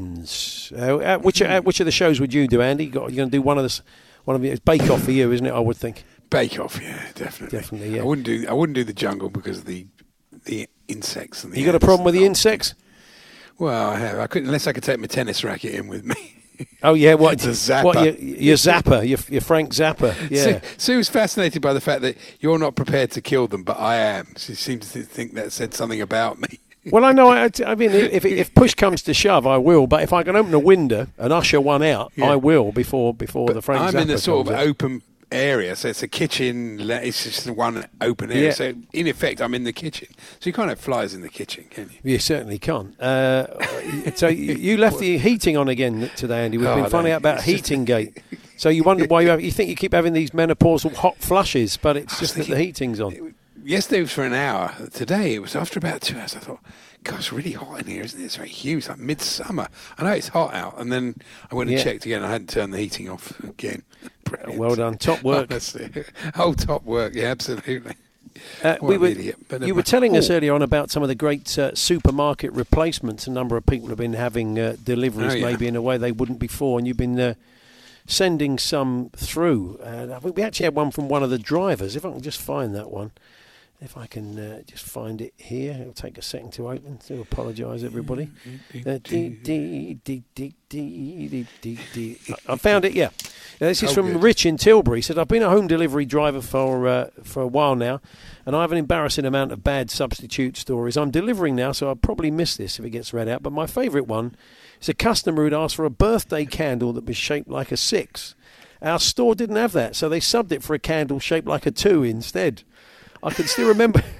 Wins. Uh, uh, which uh, which of the shows would you do, Andy? You got, you're going to do one of the one of the it's Bake Off for you, isn't it? I would think. Bake Off, yeah, definitely. Definitely, yeah. I wouldn't do I wouldn't do the jungle because of the the insects and the you got a problem with the insects? Well, I have. I couldn't unless I could take my tennis racket in with me. Oh yeah, what? It's a zapper. What, your, your zapper, your, your Frank Zapper. Yeah. Sue, Sue was fascinated by the fact that you're not prepared to kill them, but I am. She seems to think that said something about me. Well, I know. I, I mean, if if push comes to shove, I will. But if I can open a window and usher one out, yeah. I will before before but the Frank I'm Zapper in the sort of out. open area, so it's a kitchen. It's just one open area. Yeah. So in effect, I'm in the kitchen. So you can't have flies in the kitchen, can you? You certainly can't. Uh, so you left the heating on again today, Andy. We've Oh, been finding no. out about It's Heating Gate. So you wonder why you have, you think you keep having these menopausal hot flushes, but it's just that the heating's on. Yesterday was for an hour. Today it was after about two hours. I thought, God, it's really hot in here, isn't it? It's very humid. It's like midsummer. I know it's hot out. And then I went and Yeah. checked again. I hadn't turned the heating off again. Brilliant. Well done. Top work. Honestly. Oh, top work. Yeah, absolutely. Uh, What we an were, idiot, but you never were telling mind. us earlier on about some of the great uh, supermarket replacements. A number of people have been having uh, deliveries Oh, yeah. maybe in a way they wouldn't before, and you've been uh, sending some through. And I think we actually had one from one of the drivers. If I can just find that one. If I can uh, just find it here. It'll take a second to open. Do apologise, everybody. Uh, dee, dee, dee, dee, dee, dee, dee, dee. I I found it, yeah. Now, this is Oh, from good. Rich in Tilbury. He said, I've been a home delivery driver for uh, for a while now, and I have an embarrassing amount of bad substitute stories. I'm delivering now, so I'll probably miss this if it gets read out. But my favourite one is a customer who'd asked for a birthday candle that was shaped like a six. Our store didn't have that, so they subbed it for a candle shaped like a two instead. I can still remember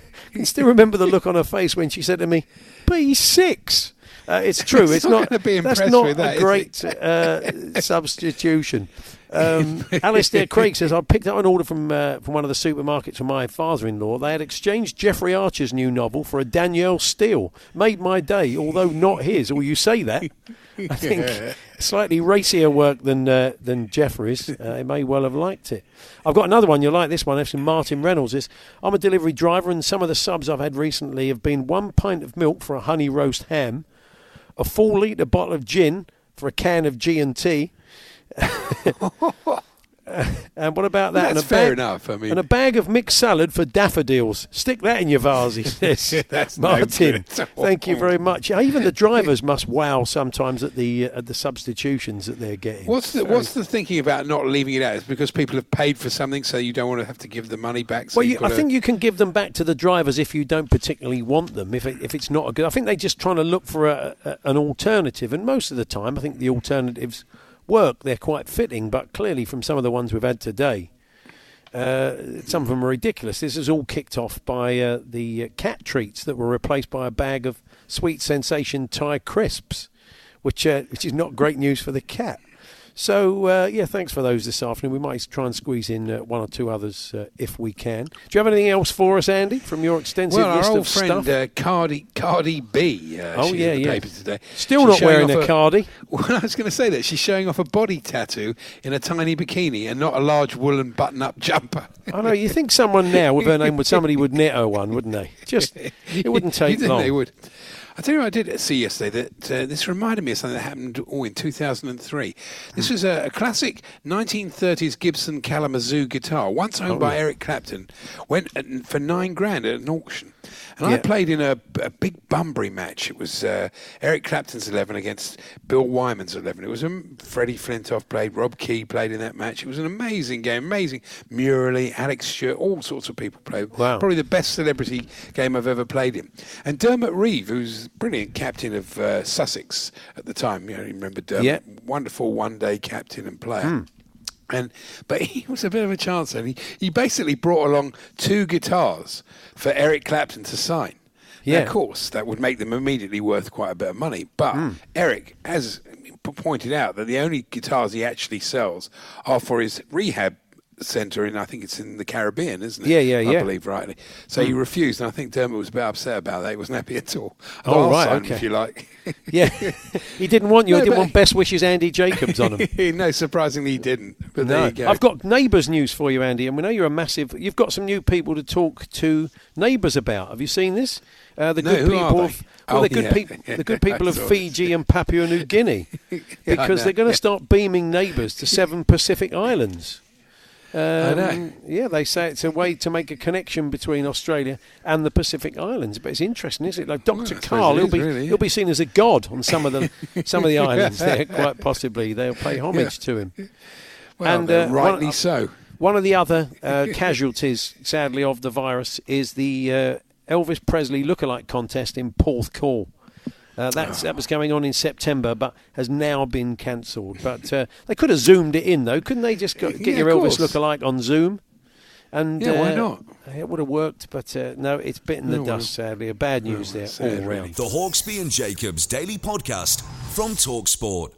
I can still remember the look on her face when she said to me, B six. Uh, it's true. It's It's, not not. gonna be That's impressed not with that, a is great uh, substitution. Um, Alistair Craig says, I picked up an order from uh, from one of the supermarkets for my father-in-law. They had exchanged Jeffrey Archer's new novel for a Danielle Steele. Made my day, although not his. Or you say that. I think slightly racier work than uh, than Jeffrey's. Uh, he may well have liked it. I've got another one. You'll like this one. It's from Martin Reynolds. It's, I'm a delivery driver, and some of the subs I've had recently have been one pint of milk for a honey roast ham, a full litre bottle of gin for a can of G and T. And what about that? That's and a fair bag, enough. I mean, and a bag of mixed salad for daffodils. Stick that in your vase, he says. That's no Martin. good at all. Thank you very much. Yeah, even the drivers must wow sometimes at the uh, at the substitutions that they're getting. What's the Very- What's the thinking about not leaving it out? It's because people have paid for something, so you don't want to have to give the money back. So Well, you've you, I got think to- you can give them back to the drivers if you don't particularly want them. If it, if it's not a good, I think they're just trying to look for a, a, an alternative. And most of the time, I think the alternatives work. They're quite fitting, but clearly from some of the ones we've had today, uh, some of them are ridiculous. This is all kicked off by uh, the uh, cat treats that were replaced by a bag of Sweet Sensation Thai crisps, which uh, which is not great news for the cat. So, uh, yeah, thanks for those this afternoon. We might try and squeeze in uh, one or two others uh, if we can. Do you have anything else for us, Andy, from your extensive well, our list old of friend stuff? uh, Cardi Cardi B. Uh, Oh, she's yeah, in the yeah. papers today. Still She's not showing wearing off a Cardi. Well, I was going to say that she's showing off a body tattoo in a tiny bikini and not a large woolen button-up jumper. I know, you think someone now with her name would somebody would knit her one, wouldn't they? Just, it wouldn't take you think long. They would. I tell you what I did see yesterday that uh, this reminded me of something that happened oh, in two thousand three. This was a, a classic nineteen thirties Gibson Kalamazoo guitar, once owned Oh. by Eric Clapton, went at, for nine grand at an auction. And I Yeah. played in a, a big Bunbury match. It was uh, Eric Clapton's eleven against Bill Wyman's eleven. It was a Freddie Flintoff played, Rob Key played in that match. It was an amazing game, amazing. Murley, Alex Stewart, all sorts of people played. Wow. Probably the best celebrity game I've ever played in. And Dermot Reeve, who's a brilliant captain of uh, Sussex at the time. You know, you remember Dermot, Yeah. wonderful one-day captain and player. Hmm. And but he was a bit of a chance, and he, he basically brought along two guitars for Eric Clapton to sign. Now, Yeah. of course, that would make them immediately worth quite a bit of money. But Hmm. Eric has p- pointed out that the only guitars he actually sells are for his rehab centre in, I think it's in the Caribbean, isn't it? Yeah, yeah, I yeah. believe rightly. So he Hmm. refused, and I think Dermot was a bit upset about that. He wasn't happy at all. Oh, I'll right, sign him okay. if you like. Yeah, he didn't want you. No, he didn't but- want best wishes Andy Jacobs on him. No, surprisingly he didn't. But No. there you go. I've got Neighbours news for you, Andy, and we know you're a massive. You've got some new people to talk to Neighbours about. Have you seen this? Uh, the No, good who are people they? of well, Oh, the good yeah. people, Yeah, the good people I of saw Fiji and Papua New Guinea, I because know, they're going to yeah. start beaming Neighbours to seven Pacific Islands. Um, know. Yeah, they say it's a way to make a connection between Australia and the Pacific Islands. But it's interesting, isn't it? Like Doctor Well, I suppose Carl, it he'll is, be really, yeah. he'll be seen as a god on some of the some of the islands there. Quite possibly, they'll pay homage to him. Well, uh, rightly one, so. One of the other uh, casualties, sadly, of the virus is the uh, Elvis Presley lookalike contest in Porthcawl. Uh, that's, that was going on in September, but has now been cancelled. But uh, they could have zoomed it in, though. Couldn't they just go, get Yeah, your of Elvis course. lookalike on Zoom? And Yeah, why uh, not? It would have worked, but uh, no, it's bitten the No, dust, sadly. A bad news there all round. The Hawksby and Jacobs Daily Podcast from TalkSport.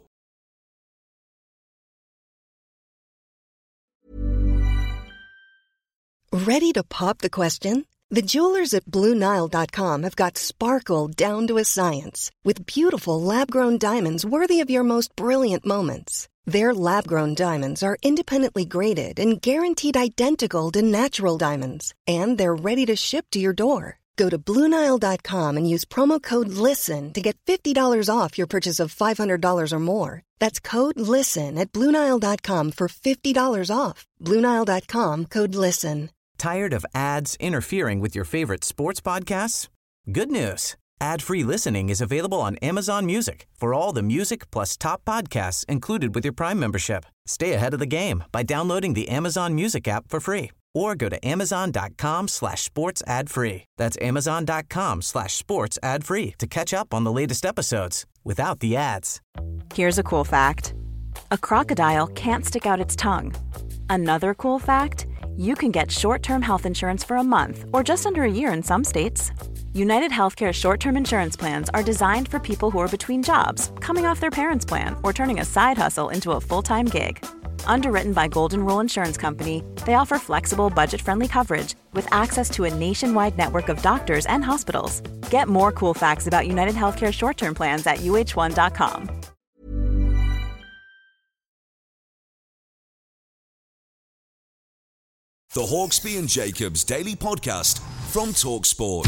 Ready to pop the question? The jewelers at Blue Nile dot com have got sparkle down to a science with beautiful lab-grown diamonds worthy of your most brilliant moments. Their lab-grown diamonds are independently graded and guaranteed identical to natural diamonds, and they're ready to ship to your door. Go to Blue Nile dot com and use promo code LISTEN to get fifty dollars off your purchase of five hundred dollars or more. That's code LISTEN at Blue Nile dot com for fifty dollars off. Blue Nile dot com, code LISTEN. Tired of ads interfering with your favorite sports podcasts? Good news. Ad-free listening is available on Amazon Music for all the music plus top podcasts included with your Prime membership. Stay ahead of the game by downloading the Amazon Music app for free or go to amazon.com slash sports ad free. That's amazon.com slash sports ad free to catch up on the latest episodes without the ads. Here's a cool fact. A crocodile can't stick out its tongue. Another cool fact, you can get short-term health insurance for a month or just under a year in some states. United Healthcare short-term insurance plans are designed for people who are between jobs, coming off their parents' plan, or turning a side hustle into a full-time gig. Underwritten by Golden Rule Insurance Company, they offer flexible, budget-friendly coverage with access to a nationwide network of doctors and hospitals. Get more cool facts about United Healthcare short-term plans at U H one dot com. The Hawksby and Jacobs Daily Podcast from TalkSport.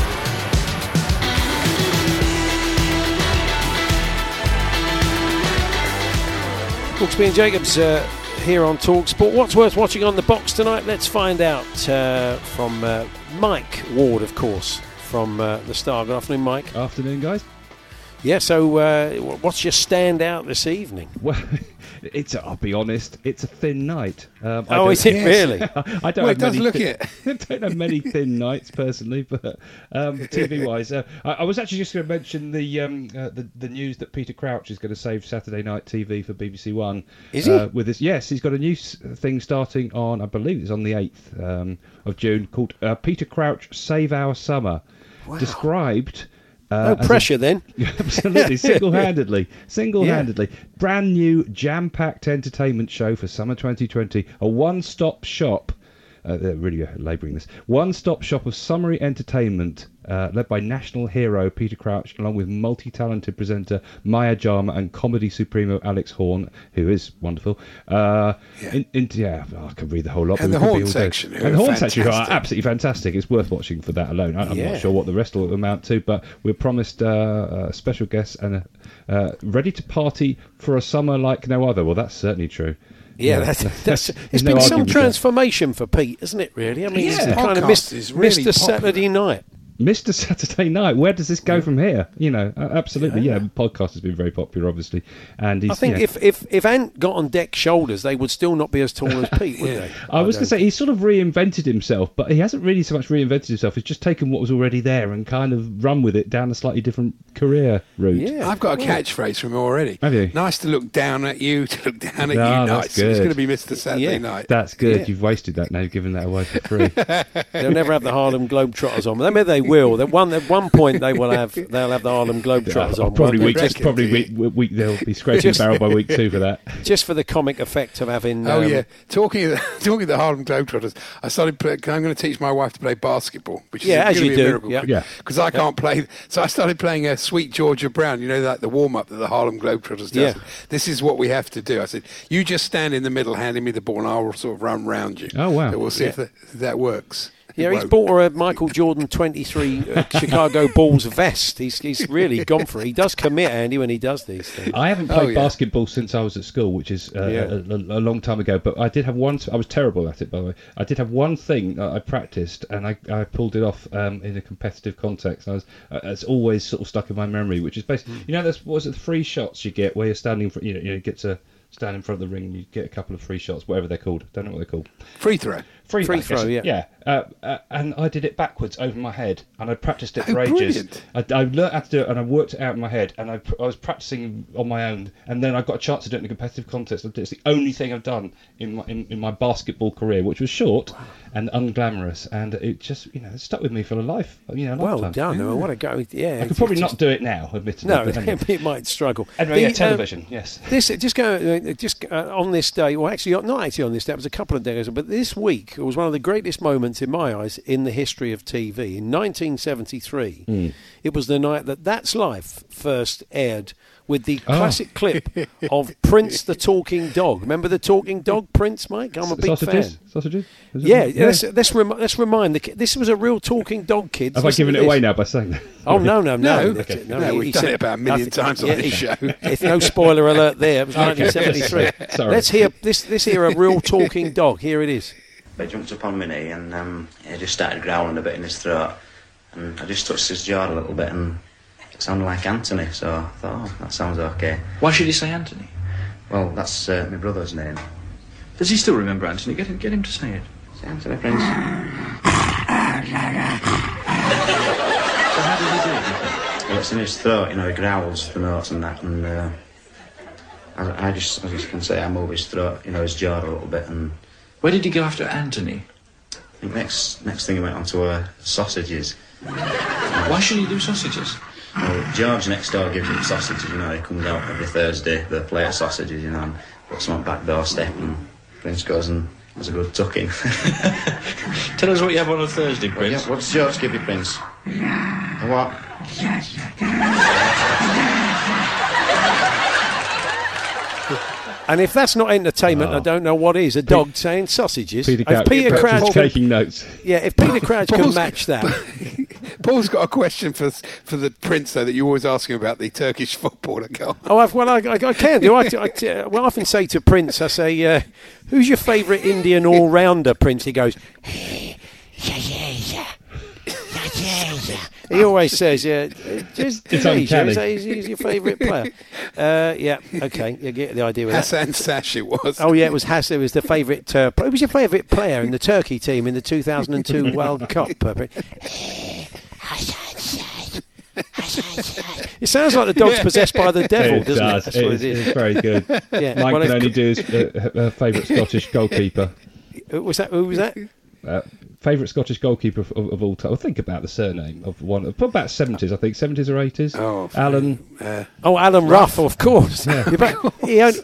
Hawksby and Jacobs uh, here on TalkSport. What's worth watching on the box tonight? Let's find out uh, from uh, Mike Ward, of course, from uh, the Star. Good afternoon, Mike. Afternoon, guys. Yeah, so uh, what's your standout this evening? Well, it's. A, I'll be honest, it's a thin night. Um, oh, is it yes. really? I don't well, have it does many look thi- it. I don't have many thin nights personally, but um, T V-wise, uh, I, I was actually just going to mention the, um, uh, the the news that Peter Crouch is going to save Saturday Night T V for B B C One. Is he? Uh, with this, yes, he's got a new s- thing starting on, I believe it's on the eighth um, of June, called uh, Peter Crouch Save Our Summer. Wow. Described. Uh, no pressure a, then. Absolutely, single-handedly. Single-handedly. Yeah. Brand new, jam-packed entertainment show for summer twenty twenty. A one-stop shop. Uh, they're really labouring this. One-stop shop of summery entertainment, uh, led by national hero Peter Crouch, along with multi-talented presenter Maya Jama and comedy supremo Alex Horne, who is wonderful. Uh, yeah, in, in, yeah oh, I can read the whole lot. And the Horne section. And the Horne section are absolutely fantastic. It's worth watching for that alone. I, I'm yeah. not sure what the rest will amount to, but we're promised uh, uh, special guests and uh, ready to party for a summer like no other. Well, that's certainly true. Yeah, yeah, that's, that's, it's been no some transformation for Pete, isn't it, really? I mean, yeah. he's kind of missed, really Mister Saturday Night. Mister Saturday Night. Where does this go from here? You know, uh, absolutely. Yeah. yeah, podcast has been very popular, obviously. And he's, I think yeah. if, if if Ant got on Deck's shoulders, they would still not be as tall as Pete, would yeah. they? I, I was going to say, he's sort of reinvented himself, but he hasn't really so much reinvented himself. He's just taken what was already there and kind of run with it down a slightly different career route. Yeah, I've got a catchphrase from him already. Have you? Nice to look down at you, to look down at no, you. Nice. So it's going to be Mister Saturday yeah. Night. That's good. Yeah. You've wasted that now. You've given that away for free. They'll never have the Harlem Globetrotters on. Maybe they will. At one, at one point, they will have. They'll have the Harlem Globetrotters yeah, on. Probably week. Just probably week, week. They'll be scraping the barrel by week two for that. Just for the comic effect of having. Oh um, yeah, talking of the, talking of the Harlem Globetrotters, I started. Play, I'm going to teach my wife to play basketball, which yeah, is as going you to be a do. miracle. Yeah, yeah. Because I can't play. So I started playing a Sweet Georgia Brown. You know, like the warm up that the Harlem Globetrotters does. Yeah. This is what we have to do. I said, you just stand in the middle, handing me the ball, and I'll sort of run round you. Oh wow! So we'll see yeah. if, that, if that works. Yeah, he's bought her a Michael Jordan twenty-three uh, Chicago Bulls vest. He's he's really gone for it. He does commit, Andy, when he does these things. I haven't played oh, yeah. basketball since I was at school, which is uh, yeah. a, a, a long time ago. But I did have one. I was terrible at it, by the way. I did have one thing that I practiced, and I, I pulled it off um, in a competitive context. I was, uh, it's always sort of stuck in my memory, which is basically, mm. you know, there's what was it, the free shots you get where you're standing for, you know, you get to stand in front of the ring and you get a couple of free shots, whatever they're called. Don't know what they're called. Free throw. Free, free throw, yeah. Yeah, uh, uh, and I did it backwards over my head, and I practiced it oh, for ages. Brilliant. I, I learned how to do it, and I worked it out in my head, and I, I was practicing on my own, and then I got a chance to do it in a competitive contest. It's the only thing I've done in my in, in my basketball career, which was short wow. and unglamorous, and it just, you know, it stuck with me for a life. You know, well lifetime. done. Yeah. What a go! Yeah, I could probably just not do it now, admittedly. No, anyway. It might struggle. Anyway, the, yeah, television. Um, yes. This just go uh, just uh, on this day. Well, actually, not actually on this day. It was a couple of days, but this week it was one of the greatest moments in my eyes in the history of T V. In nineteen seventy-three, mm. it was the night that That's Life first aired with the classic oh. clip of Prince the Talking Dog. Remember the Talking Dog, Prince, Mike? I'm a big Sausages? fan. Sausages? Yeah, yeah. Let's, let's, rem- let's remind the kid. This was a real talking dog, kids. Have Listen I given it away now by saying that? Oh, no, no, no. No, okay. no, no we've done said, it about a million times on yeah, this show. If no spoiler alert there, it was nineteen seventy-three. Sorry. Let's hear this, this hear a real talking dog. Here it is. He jumped up on my knee and um, he just started growling a bit in his throat. And I just touched his jaw a little bit and it sounded like Anthony, so I thought, oh, that sounds okay. Why should he say Anthony? Well, that's uh, my brother's name. Does he still remember Anthony? Get him, get him to say it. Say Anthony, Prince. So how does he do it? Well, it's in his throat, you know, he growls for notes and that, and uh, I, I just, as you can say, I move his throat, you know, his jaw a little bit, and... Where did he go after Anthony? think next next thing he went on to uh, sausages. Why should he do sausages? Well, George next door gives him sausages, you know. He comes out every Thursday, the plate of sausages, you know, and puts them on back doorstep, and Prince goes and has a good tuck-in. Tell us what you have on a Thursday, Prince. Well, yeah, what's George give you, Prince? A what? And if that's not entertainment, Oh. I don't know what is. A dog saying sausages. Peter, If Crouch, Peter Crouch Crouch is can- taking notes. Yeah, if Peter Crouch can Paul's- match that. Paul's got a question for for the Prince, though, that you always ask him about the Turkish footballer. Go. Oh, I've, well, I, I, I can do. I, I, well, I often say to Prince, I say, uh, who's your favourite Indian all-rounder, Prince? He goes, he always says, yeah, just It's he's, uncanny. he's, he's your favourite player. Uh, yeah, okay, you get the idea with Hassan that. Sash, it was. Oh, yeah, it was Hassan. It was the favourite. Uh, who was your favourite player in the Turkey team in the two thousand two World Cup? It sounds like the dog's possessed by the devil, It doesn't does. it? That's what It's, it is. it's very good. Yeah, Mine well, can it's only co- do his uh, uh, favourite Scottish goalkeeper. Who was that? Who was that? Uh, favourite Scottish goalkeeper of, of, of all time. Well, think about the surname of one. Of, about seventies, I think. Seventies or eighties. Oh, Alan. Uh, Oh, Alan Ruff, of course. Yeah. Yeah, but he, only,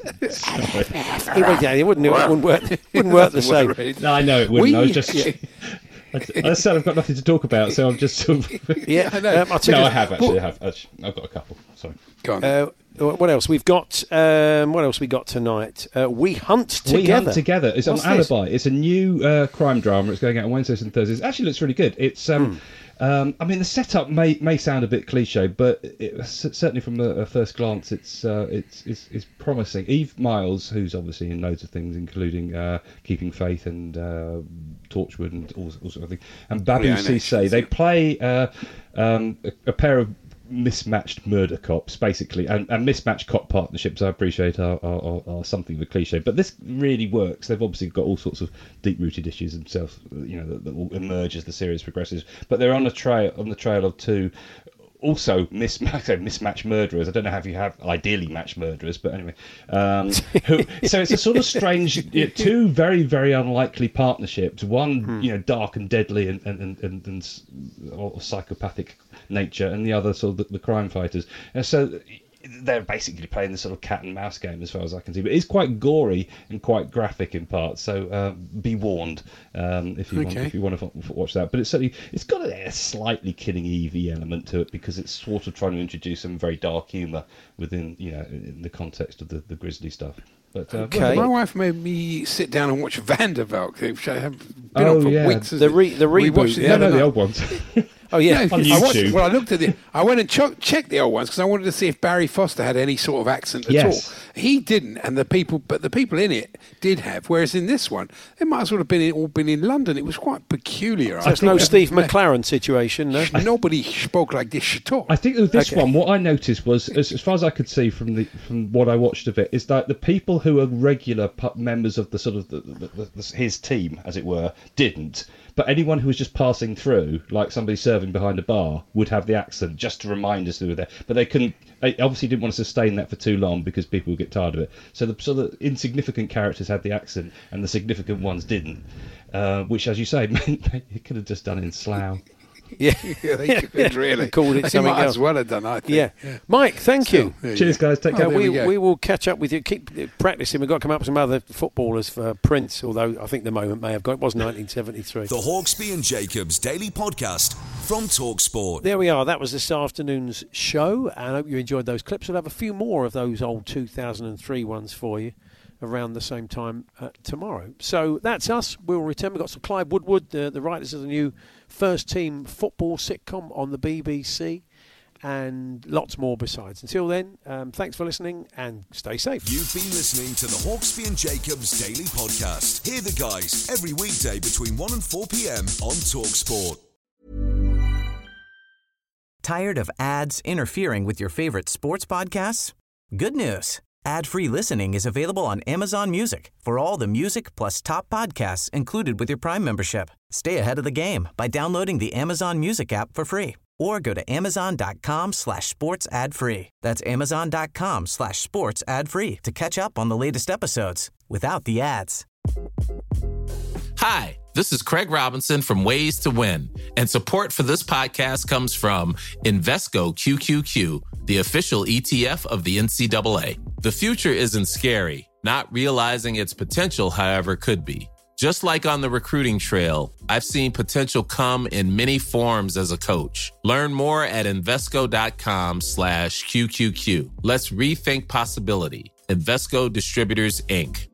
he, went, yeah, he wouldn't, it wouldn't work. Wouldn't work the same. No, I know it wouldn't. We- I was just. yeah. I, I said I've got nothing to talk about, so I'm just sort of. Yeah, I know. um, I'll tell No, you- I have actually. I have. Actually, I've got a couple. Sorry. Go on. Uh, what else we've got? Um, what else we got tonight? Uh, we hunt together. We Hunt Together. It's What's on this? Alibi. It's a new uh, crime drama. It's going out on Wednesdays and Thursdays. It actually looks really good. It's. Um, Hmm. um, I mean, the setup may may sound a bit cliche, but it, certainly from a, a first glance, it's, uh, it's it's it's promising. Eve Miles, who's obviously in loads of things, including uh, Keeping Faith and uh, Torchwood and all, all sort of things, and Babu Yeah, I know. Cisse. They play uh, um, a, a pair of mismatched murder cops, basically, and, and mismatched cop partnerships, I appreciate, are, are, are, are something of a cliche, but this really works. They've obviously got all sorts of deep-rooted issues themselves, you know, that, that will emerge as the series progresses. But they're on a trail on the trail of two. Also, mismatch, mismatched murderers. I don't know how you have ideally matched murderers, but anyway. Um, who, so it's a sort of strange, you know, two very, very unlikely partnerships. One, Hmm. you know, dark and deadly and and and, and, and s- or psychopathic nature, and the other sort of the, the crime fighters. And so they're basically playing this sort of cat and mouse game, as far as I can see. But it's quite gory and quite graphic in parts. So uh, be warned um, if you Okay. want if you want to f- watch that. But it's certainly it's got a, a slightly Killing Evie element to it, because it's sort of trying to introduce some very dark humour within, you know, in the context of the, the grisly stuff. But uh, Okay. My wife made me sit down and watch Vanderbilt, which I have been Oh, on for yeah. weeks. The re- the We reboot, watched it yeah. the no, other no, the night. old ones. Oh yeah, No, on I watched, YouTube. well, I looked at the. I went and cho- checked the old ones because I wanted to see if Barry Foster had any sort of accent at Yes. all. He didn't, and the people, but the people in it did have. Whereas in this one, they might as well have been in, all been in London. It was quite peculiar. so it's no Steve McLaren situation, no. Nobody spoke like this at all. I think with this Okay. one, what I noticed was, as, as far as I could see from the from what I watched of it, is that the people who are regular pu- members of the sort of the, the, the, the, his team, as it were, didn't. But anyone who was just passing through, like somebody serving behind a bar, would have the accent just to remind us they were there. But they couldn't. They obviously didn't want to sustain that for too long because people would get tired of it. So the sort of insignificant characters had the accent, and the significant ones didn't. Uh, which, as you say, meant they could have just done in Slough. Yeah, yeah, they could really. Called it They something might else. as well have done. I think. Yeah. Mike, thank Still, you. there you Cheers, go. guys. Take Oh, care. there we, we go. we will catch up with you. Keep uh, practicing. We've got to come up with some other footballers for Prince, although I think the moment may have gone. It was nineteen seventy-three. The Hawksby and Jacobs Daily Podcast from TalkSport. There we are. That was this afternoon's show, and I hope you enjoyed those clips. We'll have a few more of those old two thousand three ones for you around the same time uh, tomorrow. So that's us. We'll return. We've got some Clive Woodward, uh, the writers of the new First Team football sitcom on the B B C, and lots more besides. Until then, um, thanks for listening and stay safe. You've been listening to the Hawksby and Jacobs Daily Podcast. Hear the guys every weekday between one and four p.m. on TalkSport. Tired of ads interfering with your favorite sports podcasts? Good news. Ad-free listening is available on Amazon Music for all the music plus top podcasts included with your Prime membership. Stay ahead of the game by downloading the Amazon Music app for free or go to amazon.com slash sports ad free. That's amazon.com slash sports ad free to catch up on the latest episodes without the ads. Hi, This is Craig Robinson from Ways to Win, and support for this podcast comes from Invesco Q Q Q, the official E T F of the N C double A. The future isn't scary. Not realizing its potential, however, could be. Just like on the recruiting trail, I've seen potential come in many forms as a coach. Learn more at Invesco.com slash QQQ. Let's rethink possibility. Invesco Distributors, Incorporated.